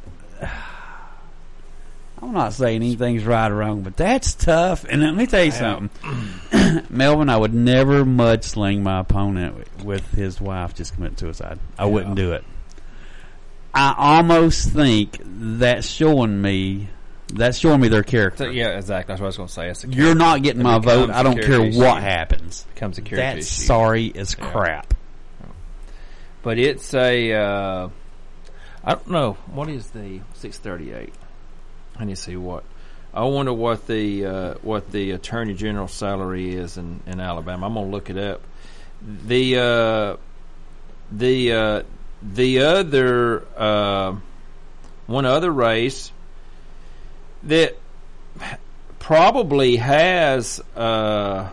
S2: I'm not saying anything's right or wrong, but that's tough. And let me tell you something, Melvin, I would never mudsling my opponent with his wife just committing suicide. I
S3: Yeah.
S2: wouldn't do it. I almost think that's showing me that's showing me their character.
S3: So, yeah, exactly. That's what I was going to say. It's a
S2: You're not getting
S3: it
S2: my vote.
S3: becomes
S2: I don't
S3: a
S2: care
S3: character
S2: what
S3: issue.
S2: happens.
S3: becomes a character
S2: That's
S3: issue.
S2: sorry as
S3: Yeah.
S2: crap.
S3: But it's a, uh, I don't know, what is the six thirty-eight? I need to see what. I wonder what the uh, what the Attorney General's salary is in, in Alabama. I'm going to look it up. The uh, the uh, the other uh, one other race that probably has uh,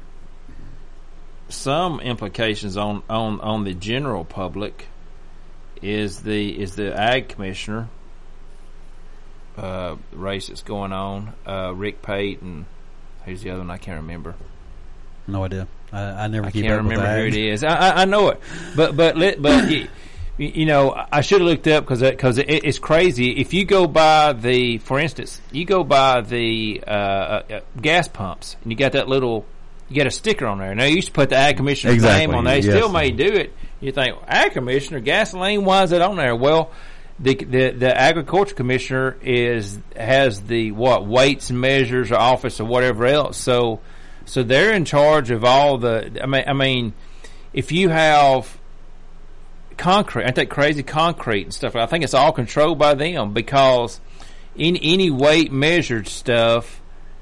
S3: some implications on, on, on the general public is the is the ag commissioner. uh, race that's going on. Uh, Rick Pate and who's the other one? I can't remember.
S2: No idea. I, I never
S3: I
S2: keep
S3: can't
S2: up with
S3: remember
S2: that.
S3: who it is. I, I, I know it, but but let, but you, you know, I should have looked up because because it, it's crazy. If you go by the, for instance, you go by the uh, uh, gas pumps, and you got that little, you got a sticker on there. Now you used to put the ag commissioner's
S2: Exactly,
S3: name on there. They
S2: yes.
S3: still may do it. You think ag commissioner gasoline? Why is it on there? Well, the the the agriculture commissioner is has the what weights and measures or office or whatever else. So. So they're in charge of all the. I mean, I mean, if you have concrete, ain't that crazy? Concrete and stuff. I think it's all controlled by them because in any weight measured stuff,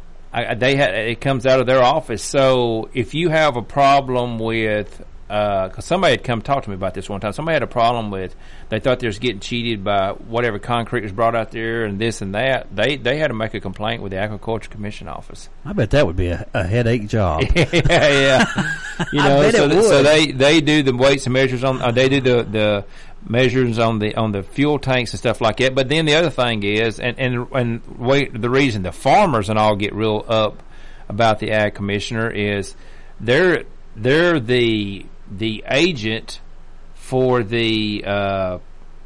S3: I, they ha, it comes out of their office. So if you have a problem with, because uh, somebody had come talk to me about this one time. Somebody had a problem with. They thought they was getting cheated by whatever concrete was brought out there and this and that. They they had to make a complaint with the Agriculture Commission office.
S2: I bet that would be a, a headache job.
S3: yeah, yeah. You know,
S2: I bet
S3: so,
S2: it
S3: th- so
S2: would.
S3: they they do the weights and measures on. Uh, they do the the measures on the on the fuel tanks and stuff like that. But then the other thing is, and and and wait, the reason the farmers and all get real up about the ag commissioner is they're they're the the agent for the uh,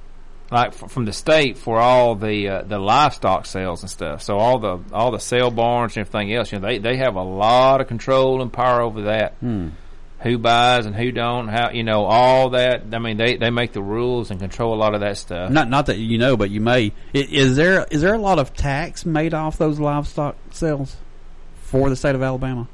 S3: like f- from the state for all the uh, the livestock sales and stuff. So all the all the sale barns and everything else, you know, they they have a lot of control and power over that.
S2: Hmm.
S3: Who buys and who don't, how you know all that. I mean, they they make the rules and control a lot of that stuff.
S2: Not not that you know, but you may. I- Is there is there a lot of tax made off those livestock sales for the state of Alabama?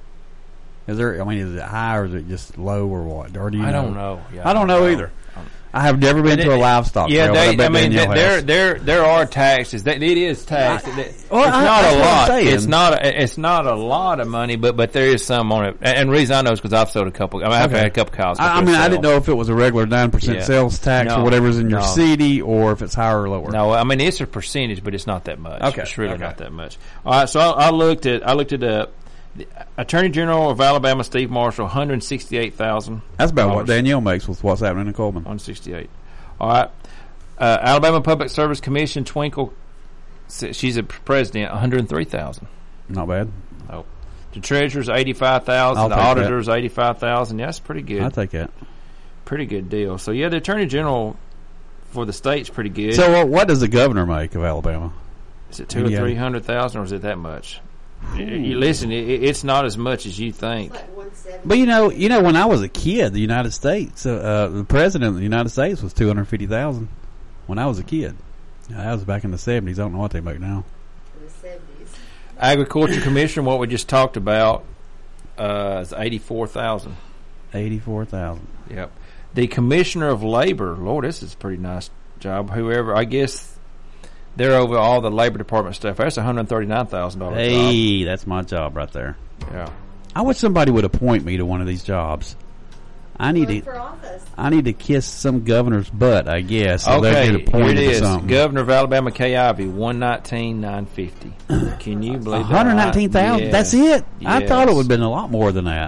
S2: Is there? I mean, is it high or is it just low or what? Or do you
S3: I
S2: know?
S3: don't know. Yeah,
S2: I don't know either. I have never been to a livestock
S3: Yeah,
S2: sale. but
S3: they,
S2: I, bet
S3: I mean,
S2: Danielle
S3: there
S2: has.
S3: there there are taxes. That it is taxed.
S2: I-
S3: it's
S2: well, I-
S3: not
S2: that's
S3: a
S2: what I'm
S3: lot.
S2: saying.
S3: It's not. A, it's not a lot of money, but but there is some on it. And, and the reason I know is because I've sold a couple. I mean, I've
S2: Okay.
S3: had a couple cows.
S2: I, I mean, I didn't know if it was a regular nine percent
S3: Yeah.
S2: sales tax
S3: No,
S2: or whatever's in your
S3: no.
S2: city, or if it's higher or lower.
S3: No, I mean it's a percentage, but it's not that much.
S2: Okay,
S3: It's really
S2: okay.
S3: not that much. All right, so I, I looked at I looked at the, the Attorney General of Alabama, Steve Marshall, one hundred sixty-eight thousand.
S2: That's about what Danielle makes with what's happening in Coleman.
S3: one sixty-eight. All right. Uh, Alabama Public Service Commission, Twinkle, she's a president, one hundred three thousand.
S2: Not bad.
S3: Oh. The treasurer's eighty-five thousand.
S2: I'll
S3: The
S2: take that.
S3: auditor's eighty-five thousand. Yeah, that's pretty good.
S2: I'll take that.
S3: Pretty good deal. So yeah, the Attorney General for the state's pretty good.
S2: So, uh, what does the governor make of Alabama?
S3: Is it two or
S2: Indiana.
S3: three hundred thousand, or is it that much? You listen, it, it's not as much as you think.
S5: It's like one seventy.
S2: But you know, you know, when I was a kid, the United States, uh, uh, the president of the United States was two hundred fifty thousand. When I was a kid, now, that was back in the seventies. I don't know what they make now.
S5: In the seventies.
S3: Agriculture Commissioner, what we just talked about, uh, is eighty-four thousand.
S2: Eighty-four thousand.
S3: Yep. The Commissioner of Labor, Lord, this is a pretty nice job. Whoever, I guess, they're over all the Labor Department stuff. That's a one hundred thirty-nine thousand dollars
S2: Hey, that's my job right there.
S3: job. Yeah.
S2: I wish somebody would appoint me to one of these jobs. I need
S5: Run
S2: to.
S5: for office.
S2: I need to kiss some governor's butt, I guess. So they'll
S3: Okay,
S2: get
S3: here
S2: appointed
S3: it
S2: to
S3: is.
S2: something.
S3: Governor of Alabama, Kay Ivey, one nineteen nine fifty. Can you believe that?
S2: One hundred nineteen thousand.
S3: Yes.
S2: That's it. I
S3: Yes.
S2: thought it would have been a lot more than that.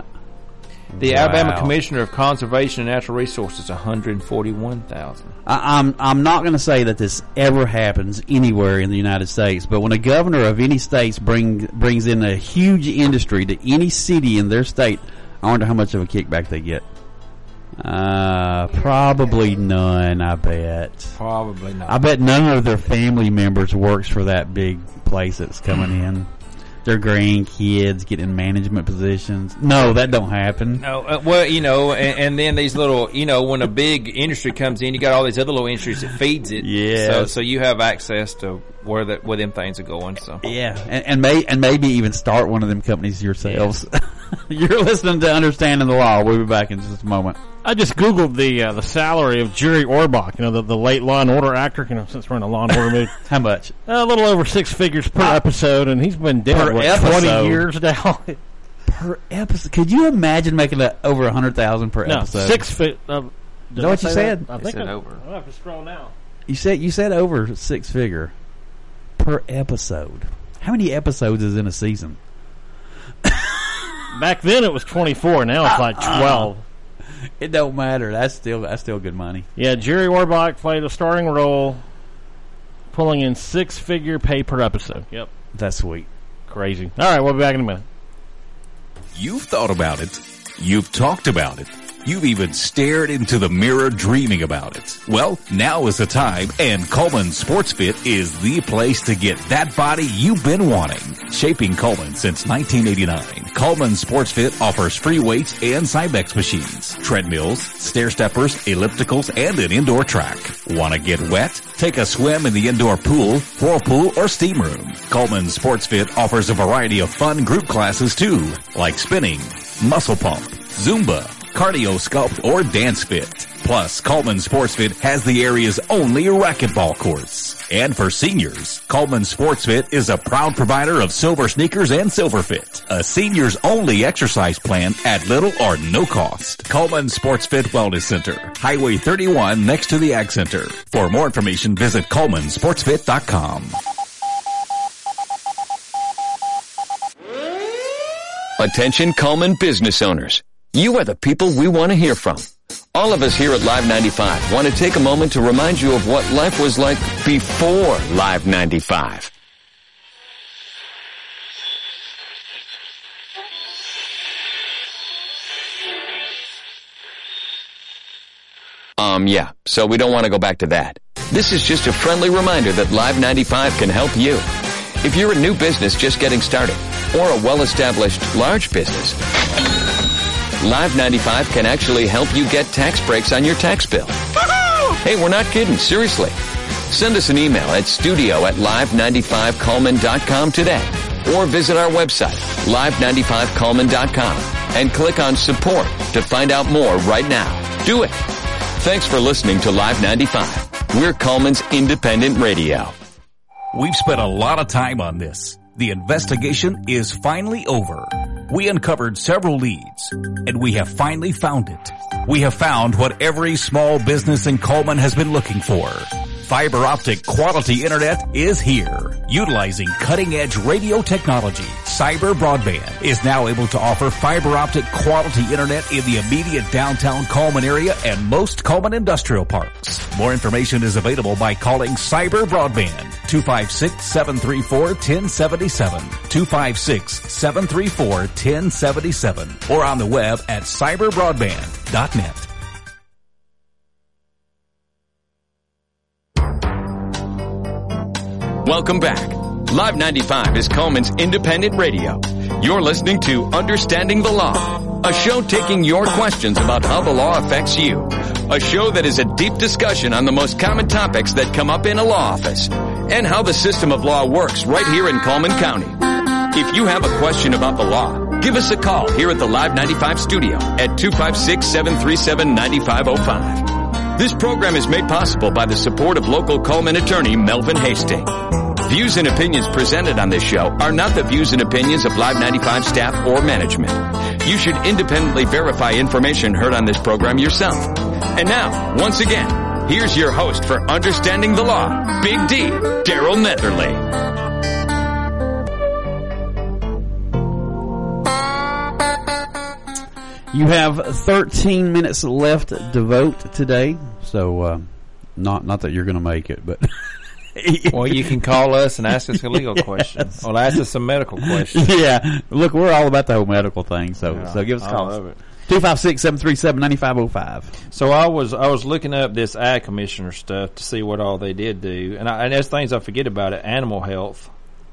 S3: The
S2: Wow.
S3: Alabama Commissioner of Conservation and Natural Resources, one hundred forty-one thousand.
S2: I, I'm I'm not going to say that this ever happens anywhere in the United States, but when a governor of any states bring brings in a huge industry to any city in their state, I wonder how much of a kickback they get. Uh, probably none. I bet.
S3: Probably not.
S2: I bet none of their family members works for that big place that's coming in. Their grandkids get in management positions. No, that don't happen.
S3: No, uh, well, you know, and, and then these little, you know, when a big industry comes in, you got all these other little industries that feeds it.
S2: Yes.
S3: So, so you have access to where that where them things are going. So,
S2: Yeah, and, and may and maybe even start one of them companies yourselves. You're listening to Understanding the Law. We'll be back in just a moment.
S4: I just Googled the uh, the salary of Jerry Orbach, you know, the, the late Law and Order actor, you know, since we're in a Law and Order movie.
S2: How much?
S4: A little over six figures per episode, and he's been dead,
S2: Per
S4: what,
S2: episode?
S4: twenty years now?
S2: Per episode? Could you imagine making that over a hundred thousand per
S4: no,
S2: episode?
S4: six feet. Uh,
S2: Is that what you said?
S4: I
S3: They
S4: think
S3: said
S4: I,
S3: over.
S4: I'll have to scroll now.
S2: You said you said over six figure per episode. How many episodes is in a season?
S4: Back then it was twenty-four, now it's like twelve.
S2: It don't matter. That's still that's still good money.
S4: Yeah, Jerry Orbach played a starring role pulling in six-figure pay per episode. Yep.
S2: That's sweet.
S4: Crazy. All right, we'll be back in a minute.
S6: You've thought about it. You've talked about it. You've even stared into the mirror dreaming about it. Well, now is the time, and Coleman Sports Fit is the place to get that body you've been wanting. Shaping Coleman since nineteen eighty-nine, Coleman Sports Fit offers free weights and Cybex machines, treadmills, stair steppers, ellipticals, and an indoor track. Want to get wet? Take a swim in the indoor pool, whirlpool, or steam room. Coleman Sports Fit offers a variety of fun group classes too, like spinning, muscle pump, Zumba, cardio sculpt, or dance fit. Plus, Coleman Sports Fit has the area's only racquetball courts. And for seniors, Coleman Sports Fit is a proud provider of silver sneakers and silver fit, a seniors only exercise plan at little or no cost. Coleman Sports Fit Wellness Center, Highway thirty-one next to the Ag Center. For more information, visit coleman sports fit dot com.
S1: Attention Coleman business owners. You are the people we want to hear from. All of us here at Live ninety-five want to take a moment to remind you of what life was like before Live ninety-five. Um, yeah, so we don't want to go back to that. This is just a friendly reminder that Live ninety-five can help you. If you're a new business just getting started, or a well-established large business, Live ninety-five can actually help you get tax breaks on your tax bill. Hey, we're not kidding. Seriously. Send us an email at studio at live ninety-five coleman dot com today, or visit our website, live ninety-five coleman dot com, and click on support to find out more right now. Do it. Thanks for listening to Live ninety-five. We're Coleman's independent radio.
S6: We've spent a lot of time on this. The investigation is finally over. We uncovered several leads, and we have finally found it. We have found what every small business in Coleman has been looking for. Fiber optic quality internet is here. Utilizing cutting-edge radio technology, Cyber Broadband is now able to offer fiber optic quality internet in the immediate downtown Coleman area and most Coleman industrial parks. More information is available by calling Cyber Broadband, two five six, seven three four, one zero seven seven, two five six, seven three four, one zero seven seven, or on the web at cyber broadband dot net.
S1: Welcome back. Live ninety-five is Coleman's independent radio. You're listening to Understanding the Law, a show taking your questions about how the law affects you. A show that is a deep discussion on the most common topics that come up in a law office and how the system of law works right here in Coleman County. If you have a question about the law, give us a call here at the Live ninety-five studio at two five six, seven three seven, nine five zero five. This program is made possible by the support of local Coleman attorney Melvin Hastings. Views and opinions presented on this show are not the views and opinions of Live ninety-five staff or management. You should independently verify information heard on this program yourself. And now, once again, here's your host for Understanding the Law, Big D, Daryl Netherly.
S2: You have thirteen minutes left to vote today, so uh, not not that you're going to make it, but
S3: well, you can call us and ask us a legal
S2: yes.
S3: question, or ask us some medical questions.
S2: Yeah, look, we're all about the whole medical thing, so
S3: Yeah,
S2: so give us a
S3: I
S2: call.
S3: love it.
S2: Two five six seven three seven ninety five oh five.
S3: So I was I was looking up this ag commissioner stuff to see what all they did do, and, I, and there's things I forget about it. Animal health,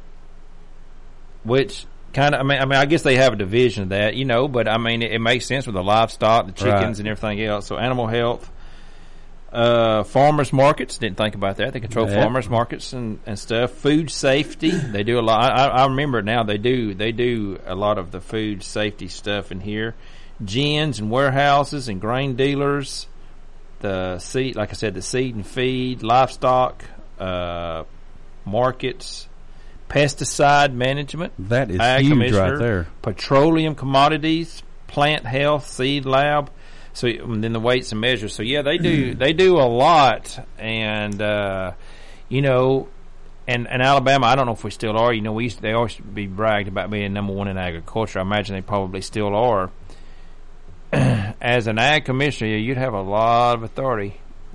S3: which kind of I mean I mean I guess they have a division of that, you know, but I mean it, it makes sense with the livestock, the chickens,
S2: Right.
S3: and everything else. So animal health, uh, farmers markets. Didn't think about that. They control
S2: Yeah.
S3: farmers markets and, and stuff. Food safety. They do a lot. I, I remember now. They do they do a lot of the food safety stuff in here. Gins and warehouses and grain dealers, the seed, like I said, the seed and feed, livestock, uh, markets, pesticide management.
S2: That is
S3: ag
S2: huge
S3: commissioner,
S2: right there.
S3: Petroleum commodities, plant health, seed lab. So and then the weights and measures. So yeah, they do they do a lot, and uh, you know. And, and Alabama, I don't know if we still are. You know, we used to, they always be bragged about being number one in agriculture. I imagine they probably still are. As an ag commissioner, you'd have a lot of authority.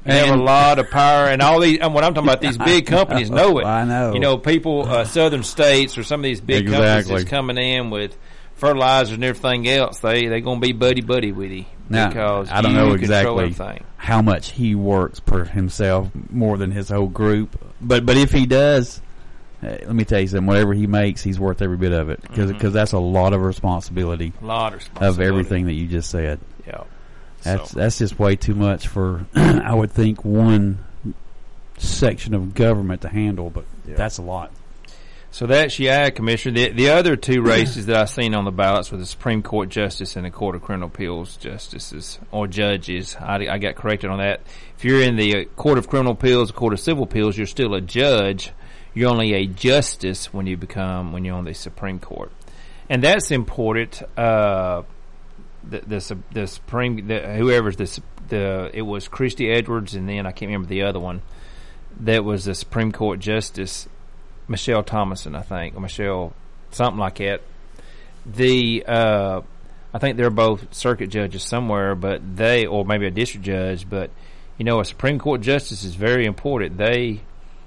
S3: You have a lot of power, and all these. And what I'm talking about, these big companies know it.
S7: I know.
S3: You know, people, uh, Southern states or some of these big
S2: Exactly.
S3: companies that's coming in with fertilizers and everything else. They they gonna be buddy buddy with you
S7: Now,
S3: because
S7: I don't
S3: you
S7: know
S3: control
S7: exactly
S3: everything.
S7: how much he works per himself more than his whole group, but but if he does, hey, let me tell you something. Whatever he makes, he's worth every bit of it because
S3: Mhm.
S7: that's a lot of responsibility
S3: A lot of
S7: of
S3: responsibility.
S7: everything that you just said.
S3: Yeah.
S7: That's
S3: So,
S7: that's just way too much for I would think one section of government to handle, but that's a lot.
S3: so that's your ag commissioner. The, the other two races that I've seen on the ballots were the Supreme Court justice and the Court of Criminal Appeals justices or judges. I, I got corrected on that. If you're in the uh, Court of Criminal Appeals, Court of Civil Appeals, you're still a judge. You're only a justice when you become when you're on the Supreme Court, and that's important. Uh, the the, the Supreme the, whoever's the the it was Christy Edwards, and then I can't remember the other one. That was the Supreme Court justice, Michelle Thomason, I think, or Michelle something like that. The uh, I think they're both circuit judges somewhere, but they or maybe a district judge. But you know, a Supreme Court justice is very important. They,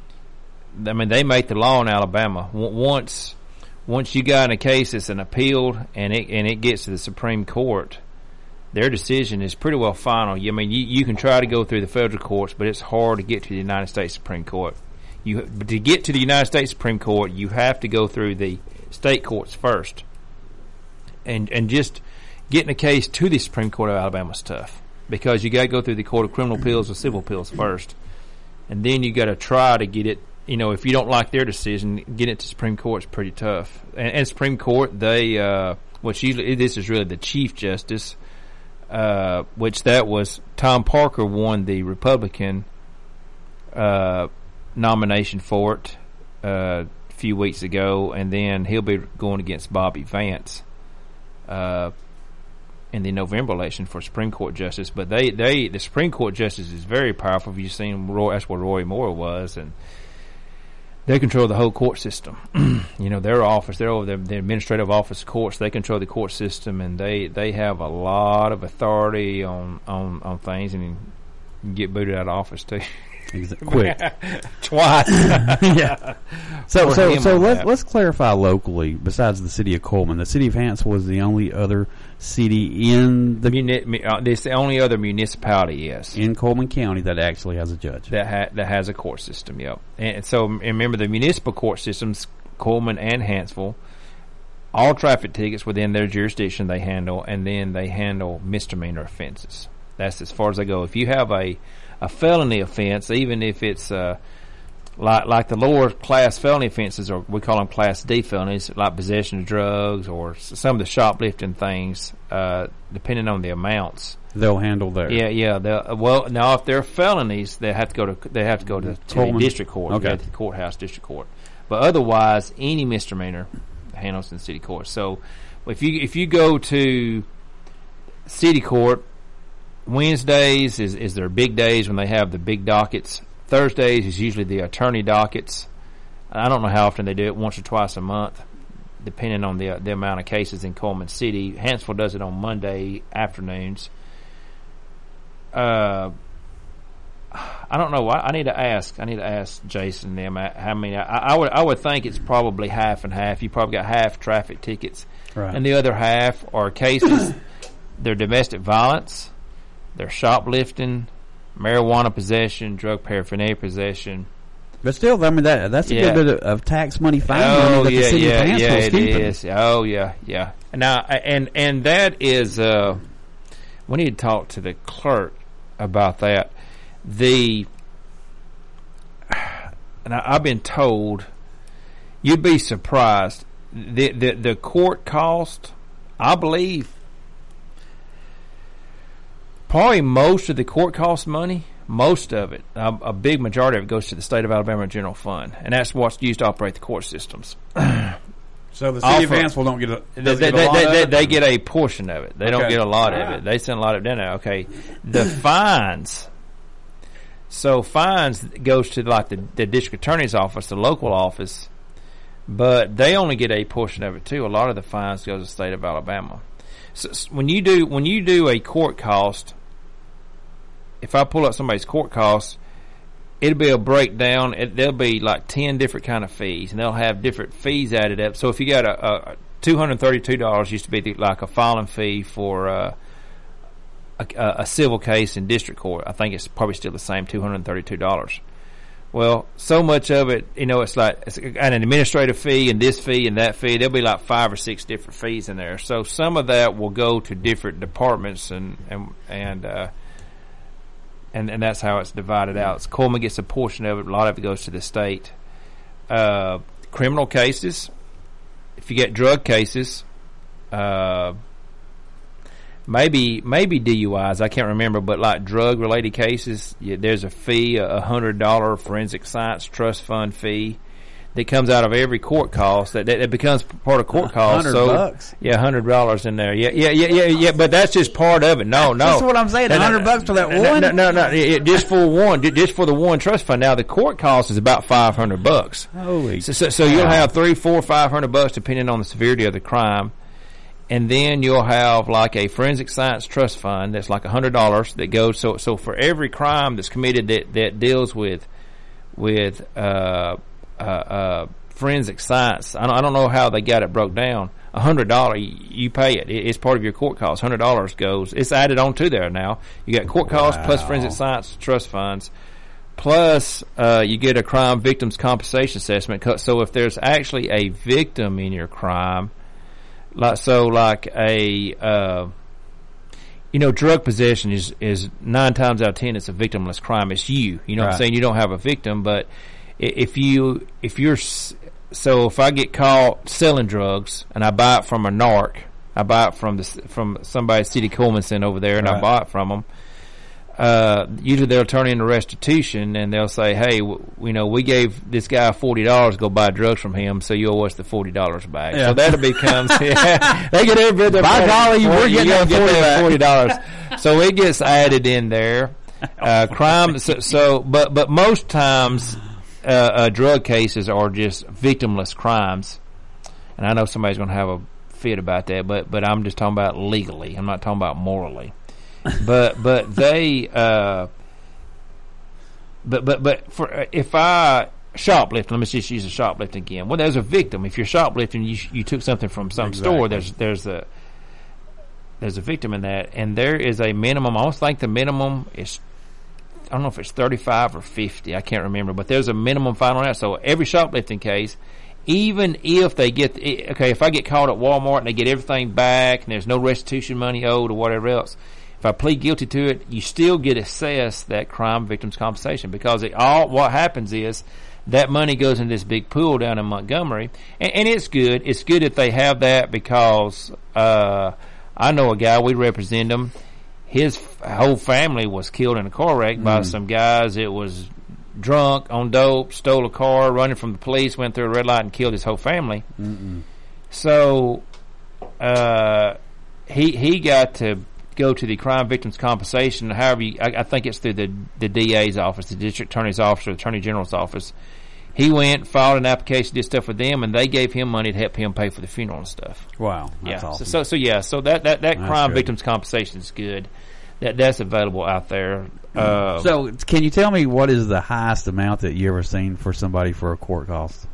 S3: I mean, they make the law in Alabama. W- once. Once you got in a case that's an appealed and it and it gets to the Supreme Court, their decision is pretty well final. I mean, you, you can try to go through the federal courts, but it's hard to get to the United States Supreme Court. You to get to the United States Supreme Court, you have to go through the state courts first, and and just getting a case to the Supreme Court of Alabama is tough because you got to go through the Court of Criminal Appeals or Civil Appeals first, and then you got to try to get it. You know, if you don't like their decision, getting it to Supreme Court is pretty tough. And, and Supreme Court, they, uh, which usually, this is really the Chief Justice, uh, which that was, Tom Parker won the Republican, uh, nomination for it, uh, a few weeks ago, and then he'll be going against Bobby Vance, uh, in the November election for Supreme Court Justice. But they, they, the Supreme Court Justice is very powerful. If you've seen Roy, that's what Roy Moore was, and they control the whole court system. You know, their office, they're over the, the administrative office courts. They control the court system, and they, they have a lot of authority on, on, on things, and you can get booted out of office too.
S7: Quick.
S3: Twice.
S7: Yeah. So
S3: For
S7: so
S3: him
S7: so
S3: on
S7: let's
S3: that.
S7: let's clarify locally. Besides the city of Coleman, the city of Hansel was the only other city in the
S3: Muni- mi- uh, it's the only other municipality, yes,
S7: in Coleman County that actually has a judge.
S3: that ha- that has a court system. Yep. And so and remember, the municipal court systems, Coleman and Hansville, all traffic tickets within their jurisdiction they handle, and then they handle misdemeanor offenses. That's as far as they go. If you have a a felony offense, even if it's uh, like like the lower class felony offenses, or we call them Class D felonies, like possession of drugs or s- some of the shoplifting things, uh, depending on the amounts.
S7: They'll handle there.
S3: Yeah, yeah. they'll- Well, now if they're felonies, they have to go to they have to go to, to the
S7: Coleman?
S3: district court,
S7: Okay.
S3: yeah, to the courthouse, district court. But otherwise, any misdemeanor handles in city court. So if you if you go to city court, Wednesdays is, is their big days when they have the big dockets. Thursdays is usually the attorney dockets. I don't know how often they do it, once or twice a month, depending on the the amount of cases in Coleman City. Hansville does it on Monday afternoons. Uh, I don't know. I, I need to ask. I need to ask Jason them uh, how many. I, I would. I would think it's probably half and half. You probably got half traffic tickets,
S7: Right.
S3: and the other half are cases. They're domestic violence, they're shoplifting, marijuana possession, drug paraphernalia possession.
S7: But still, I mean that that's a
S3: Yeah.
S7: good bit of, of tax money, fine
S3: Oh
S7: money that
S3: yeah,
S7: the city
S3: yeah,
S7: of Hansville
S3: yeah,
S7: is
S3: it
S7: keeping.
S3: is. Oh yeah, yeah. Now and and that is. Uh, we need to talk to the clerk about that. The and I, I've been told, you'd be surprised. The the the court cost, I believe, probably most of the court cost money. Most of it, a, a big majority of it, goes to the state of Alabama General Fund, and that's what's used to operate the court systems.
S7: So the
S3: city of
S7: Hansville don't get a
S3: They, they, they, they, they get a portion of it. They don't
S7: Okay.
S3: get a lot
S7: All
S3: of
S7: right.
S3: it. They send a lot of it down there. Okay, the fines. So fines goes to like the, the district attorney's office, the local office, but they only get a portion of it too. A lot of the fines go to the state of Alabama. So s- when you do when you do a court cost, if I pull up somebody's court costs, it'll be a breakdown. It, there'll be like ten different kind of fees, and they'll have different fees added up. So if you got a, a two hundred thirty-two dollars used to be the, like a filing fee for uh, a, a civil case in district court. I think it's probably still the same, two hundred thirty-two dollars. Well, so much of it, you know, it's like it's an administrative fee and this fee and that fee. There'll be like five or six different fees in there. So some of that will go to different departments, and and and uh, and, and that's how it's divided out. So Coleman gets a portion of it. A lot of it goes to the state. Uh, criminal cases, if you get drug cases, uh, maybe maybe D U Is, I can't remember, but like drug related cases, yeah, there's a fee, a hundred dollar forensic science trust fund fee that comes out of every court cost. That that, that becomes part of court costs.
S7: Hundred
S3: so,
S7: bucks.
S3: Yeah, hundred dollars in there. Yeah, yeah, yeah, yeah, yeah. But that's just part of it. No, no.
S7: That's what I'm saying.
S3: No, no,
S7: hundred bucks for that
S3: no,
S7: one.
S3: No, no, no. It, it, just for one, just for the one trust fund. Now the court cost is about five hundred bucks.
S7: Holy.
S3: So, so, so you'll have three, four, five hundred bucks depending on the severity of the crime. And then you'll have like a forensic science trust fund that's like a hundred dollars that goes. So, so for every crime that's committed that, that deals with with uh, uh, uh, forensic science, I don't, I don't know how they got it broke down. A hundred dollar, you pay it. It's part of your court costs. Hundred dollars goes. It's added on to there now. You got court costs
S7: Wow.
S3: plus forensic science trust funds. Plus, uh, you get a crime victims compensation assessment. So if there's actually a victim in your crime. Like so, like a uh, you know, drug possession is is nine times out of ten it's a victimless crime. It's you. You know what I'm
S7: Right.
S3: saying? You don't have a victim, but i- if you if you're s- so if I get caught selling drugs and I buy it from a narc, I buy it from the s- from somebody City Coleman sent over there, and I
S7: Right.
S3: buy it from them. Uh, usually they'll turn into restitution and they'll say, hey, w- you know, we gave this guy forty dollars to go buy drugs from him, so you owe us the forty dollars back.
S7: Yeah.
S3: So that becomes, yeah, they get every bit of
S7: By golly, we're getting that forty back.
S3: forty dollars. So it gets added in there. Uh, crime, so, so, but, but most times, uh, uh, drug cases are just victimless crimes. And I know somebody's going to have a fit about that, but, but I'm just talking about legally. I'm not talking about morally. but but they uh, but but but for uh, if I shoplift, let me just use a shoplifting again. Well, there's a victim. If you're shoplifting, you you took something from some
S7: Exactly.
S3: store. There's there's a there's a victim in that, and there is a minimum. I almost think the minimum is, I don't know if it's thirty-five or fifty. I can't remember, but there's a minimum fine on that. So every shoplifting case, even if they get okay, if I get caught at Walmart and they get everything back and there's no restitution money owed or whatever else. If I plead guilty to it, you still get assessed that crime victims compensation, because it all what happens is that money goes in this big pool down in Montgomery, and, and it's good. It's good that they have that, because uh, I know a guy, we represent him. His f- whole family was killed in a car wreck mm. by some guys. It was drunk on dope, stole a car, running from the police, went through a red light and killed his whole family.
S7: Mm-mm.
S3: So uh, he he got to go to the crime victims compensation. However, you, I, I think it's through the the D A's office, the district attorney's office, or the attorney general's office. He went, filed an application, did stuff with them, and they gave him money to help him pay for the funeral and stuff.
S7: Wow, that's
S3: yeah.
S7: awesome.
S3: So, so so yeah. So that that, that
S7: That's
S3: crime
S7: good.
S3: victims compensation is good. That that's available out there. Uh,
S7: So, can you tell me what is the highest amount that you ever seen for somebody for a court cost?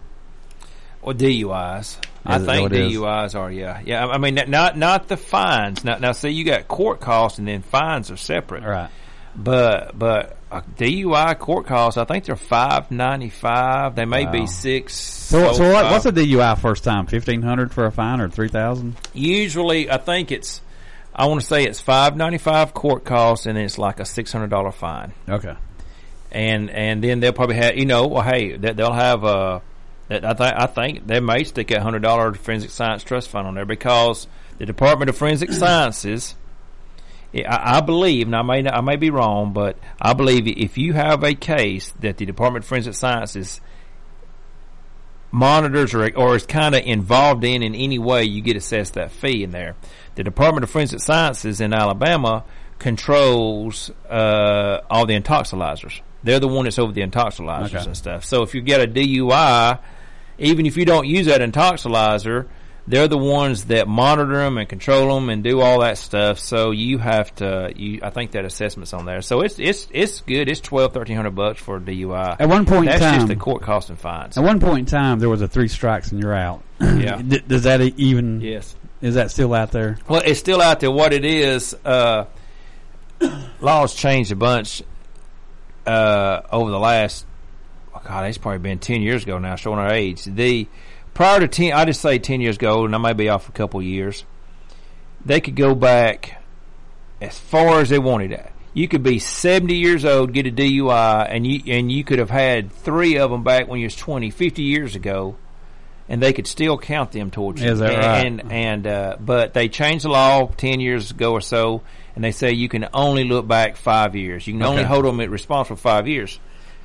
S3: Or D U Is. I
S7: Is it
S3: think
S7: what it is?
S3: D U Is are, yeah. Yeah, I mean, not not the fines. Now, now, see, you got court costs and then fines are separate.
S7: Right.
S3: But but a D U I court costs, I think they're five ninety five. They may
S7: Wow.
S3: be six.
S7: So, so what, what's a D U I first time? Fifteen hundred for a fine, or three thousand?
S3: Usually, I think it's. I want to say it's five ninety five court costs, and it's like a six hundred dollar fine.
S7: Okay.
S3: And and then they'll probably have, you know, well, hey, they- they'll have a. That I think I think they may stick a hundred dollar forensic science trust fund on there, because the Department of Forensic Sciences, I, I believe, and I may not, I may be wrong, but I believe if you have a case that the Department of Forensic Sciences monitors or or is kind of involved in in any way, you get assessed that fee in there. The Department of Forensic Sciences in Alabama controls uh, all the intoxilizers. They're the one that's over the intoxilizers
S7: Okay.
S3: and stuff. So if you get a D U I, even if you don't use that intoxilizer, they're the ones that monitor them and control them and do all that stuff. So you have to, you, I think that assessment's on there. So it's, it's, it's good. It's twelve, thirteen hundred bucks for a D U I.
S7: At one point
S3: That's
S7: in time,
S3: just the court cost and fines.
S7: At one point in time, there was a three strikes and you're out.
S3: Yeah.
S7: D- does that even,
S3: Yes.
S7: is that still out there?
S3: Well, it's still out there. What it is, uh, laws changed a bunch, uh, over the last, oh God, it's probably been ten years ago now, showing our age. The, Prior to ten, I just say ten years ago, and I may be off a couple of years. They could go back as far as they wanted at. You could be seventy years old, get a D U I, and you and you could have had three of them back when you was twenty, fifty years ago, and they could still count them towards you.
S7: Is that right?
S3: And and uh, but they changed the law ten years ago or so, and they say you can only look back five years. You can
S7: Okay.
S3: only hold them responsible for five years.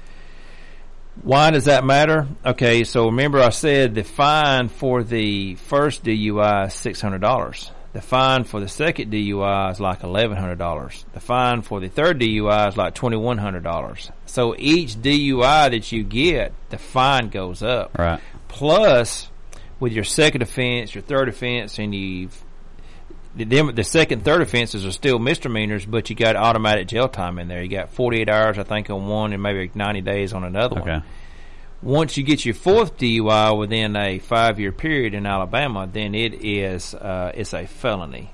S3: Why does that matter? Okay, so remember I said the fine for the first D U I is six hundred dollars. The fine for the second D U I is like eleven hundred dollars. The fine for the third D U I is like twenty-one hundred dollars. So each D U I that you get, the fine goes up.
S7: Right.
S3: Plus, with your second offense, your third offense, and you've the, them- the second, third offenses are still misdemeanors, but you got automatic jail time in there. You got forty-eight hours, I think, on one, and maybe ninety days on another
S7: Okay.
S3: one. Once you get your fourth D U I within a five-year period in Alabama, then it is uh, it's a felony.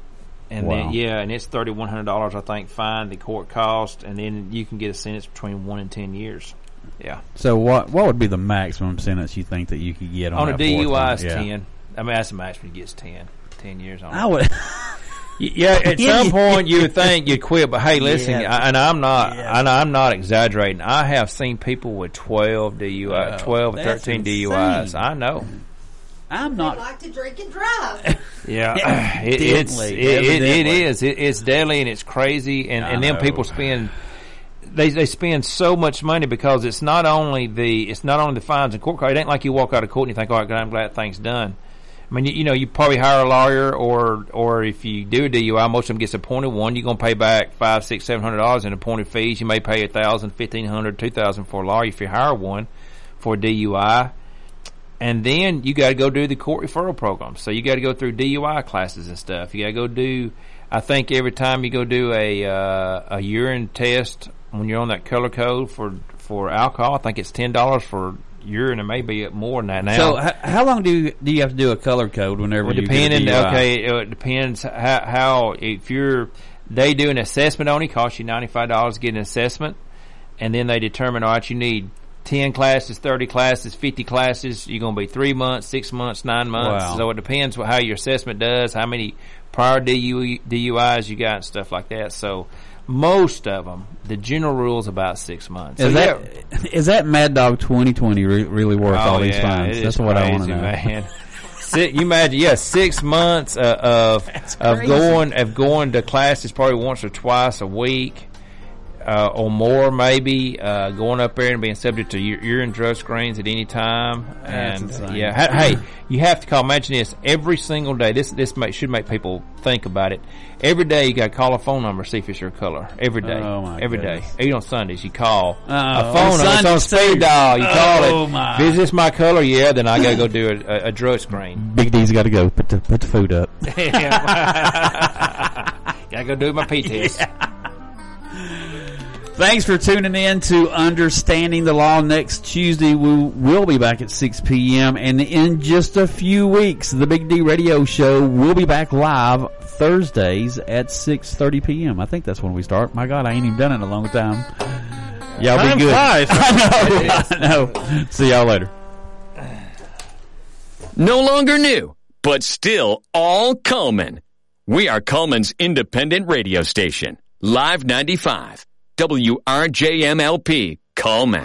S3: And
S7: Wow.
S3: then yeah, and it's thirty-one hundred dollars, I think, fine, the court cost, and then you can get a sentence between one and ten years. Yeah,
S7: So what what would be the maximum sentence you think that you could get on,
S3: on
S7: that
S3: a D U
S7: fourth
S3: I
S7: one?
S3: is
S7: Yeah.
S3: ten. I mean, that's the maximum he gets ten. Ten years on.
S7: I
S3: it.
S7: would.
S3: Y- Yeah, at
S7: Yeah,
S3: some
S7: you-
S3: point you would think you'd quit, but hey, listen,
S7: Yeah.
S3: I, and I'm not,
S7: Yeah.
S3: and I'm not exaggerating. I have seen people with twelve D U I,
S7: Wow,
S3: twelve or
S7: that's
S3: thirteen D U Is.
S7: insane.
S3: I know.
S7: I'm
S5: They
S7: not.
S5: like to drink and drive.
S3: Yeah, it, it's
S7: Evidently,
S3: it, it, it
S7: evidently.
S3: is. It, it's deadly and it's crazy, and
S7: I
S3: and then
S7: know.
S3: people spend. They they spend so much money because it's not only the it's not only the fines and court costs. It ain't like you walk out of court and you think, "Oh, I'm glad thing's done." I mean, you, you know, you probably hire a lawyer, or or if you do a D U I, most of them gets appointed one. You're gonna pay back five, six, seven hundred dollars in appointed fees. You may pay a thousand, fifteen hundred, two thousand for a lawyer if you hire one for a D U I. And then you got to go do the court referral program. So you got to go through D U I classes and stuff. You got to go do. I think every time you go do a uh, a urine test when you're on that color code for for alcohol, I think it's ten dollars for urine. It may be more than that now.
S7: So h- how long do you, do you have to do a color code whenever
S3: Well,
S7: you
S3: depending,
S7: get a D U I?
S3: okay, it depends how, how if you're they do an assessment on it, costs you ninety five dollars to get an assessment, and then they determine, all right, you need ten classes, thirty classes, fifty classes. You're going to be three months, six months, nine months.
S7: Wow.
S3: So it depends what, how your assessment does, how many prior D U, D U Is you got, and stuff like that. So most of them, the general rule is about six months.
S7: Is
S3: so
S7: that
S3: yeah.
S7: is that Mad Dog twenty twenty re- really worth
S3: Oh,
S7: all these
S3: yeah,
S7: fines?
S3: it
S7: That's
S3: is
S7: what I want to
S3: crazy,
S7: know.
S3: Man. Si- you imagine, yeah, six months uh, of of
S7: crazy.
S3: going of going to classes probably once or twice a week, uh, or more maybe. Uh, going up there and being subject to u- urine drug screens at any time.
S7: That's
S3: And
S7: insane.
S3: yeah, ha- hey, you have to call. Imagine this every single day. This this make, should make people think about it. Every day you got to call a phone number, see if it's your color. Every day,
S7: Oh, my
S3: every day.
S7: goodness.
S3: Even on Sundays, you call
S7: Oh,
S3: a
S7: on
S3: phone number. It's on
S7: Sundays,
S3: speed dial. You call
S7: Oh,
S3: it.
S7: my.
S3: Is this my color? Yeah. Then I got to go do a, a, a drug screen.
S7: Big D's got to go. Put the put the food up.
S3: Gotta go do my P test.
S7: Thanks for tuning in to Understanding the Law. Next Tuesday, we will be back at six p.m. And in just a few weeks, the Big D Radio Show will be back live Thursdays at six thirty p.m. I think that's when we start. My God, I ain't even done it in a long time. Y'all
S4: Time
S7: be good.
S4: flies.
S7: I know. I know. See y'all later.
S1: No longer new, but still all Coleman. We are Coleman's independent radio station. Live ninety-five. W R J M L P, Coleman.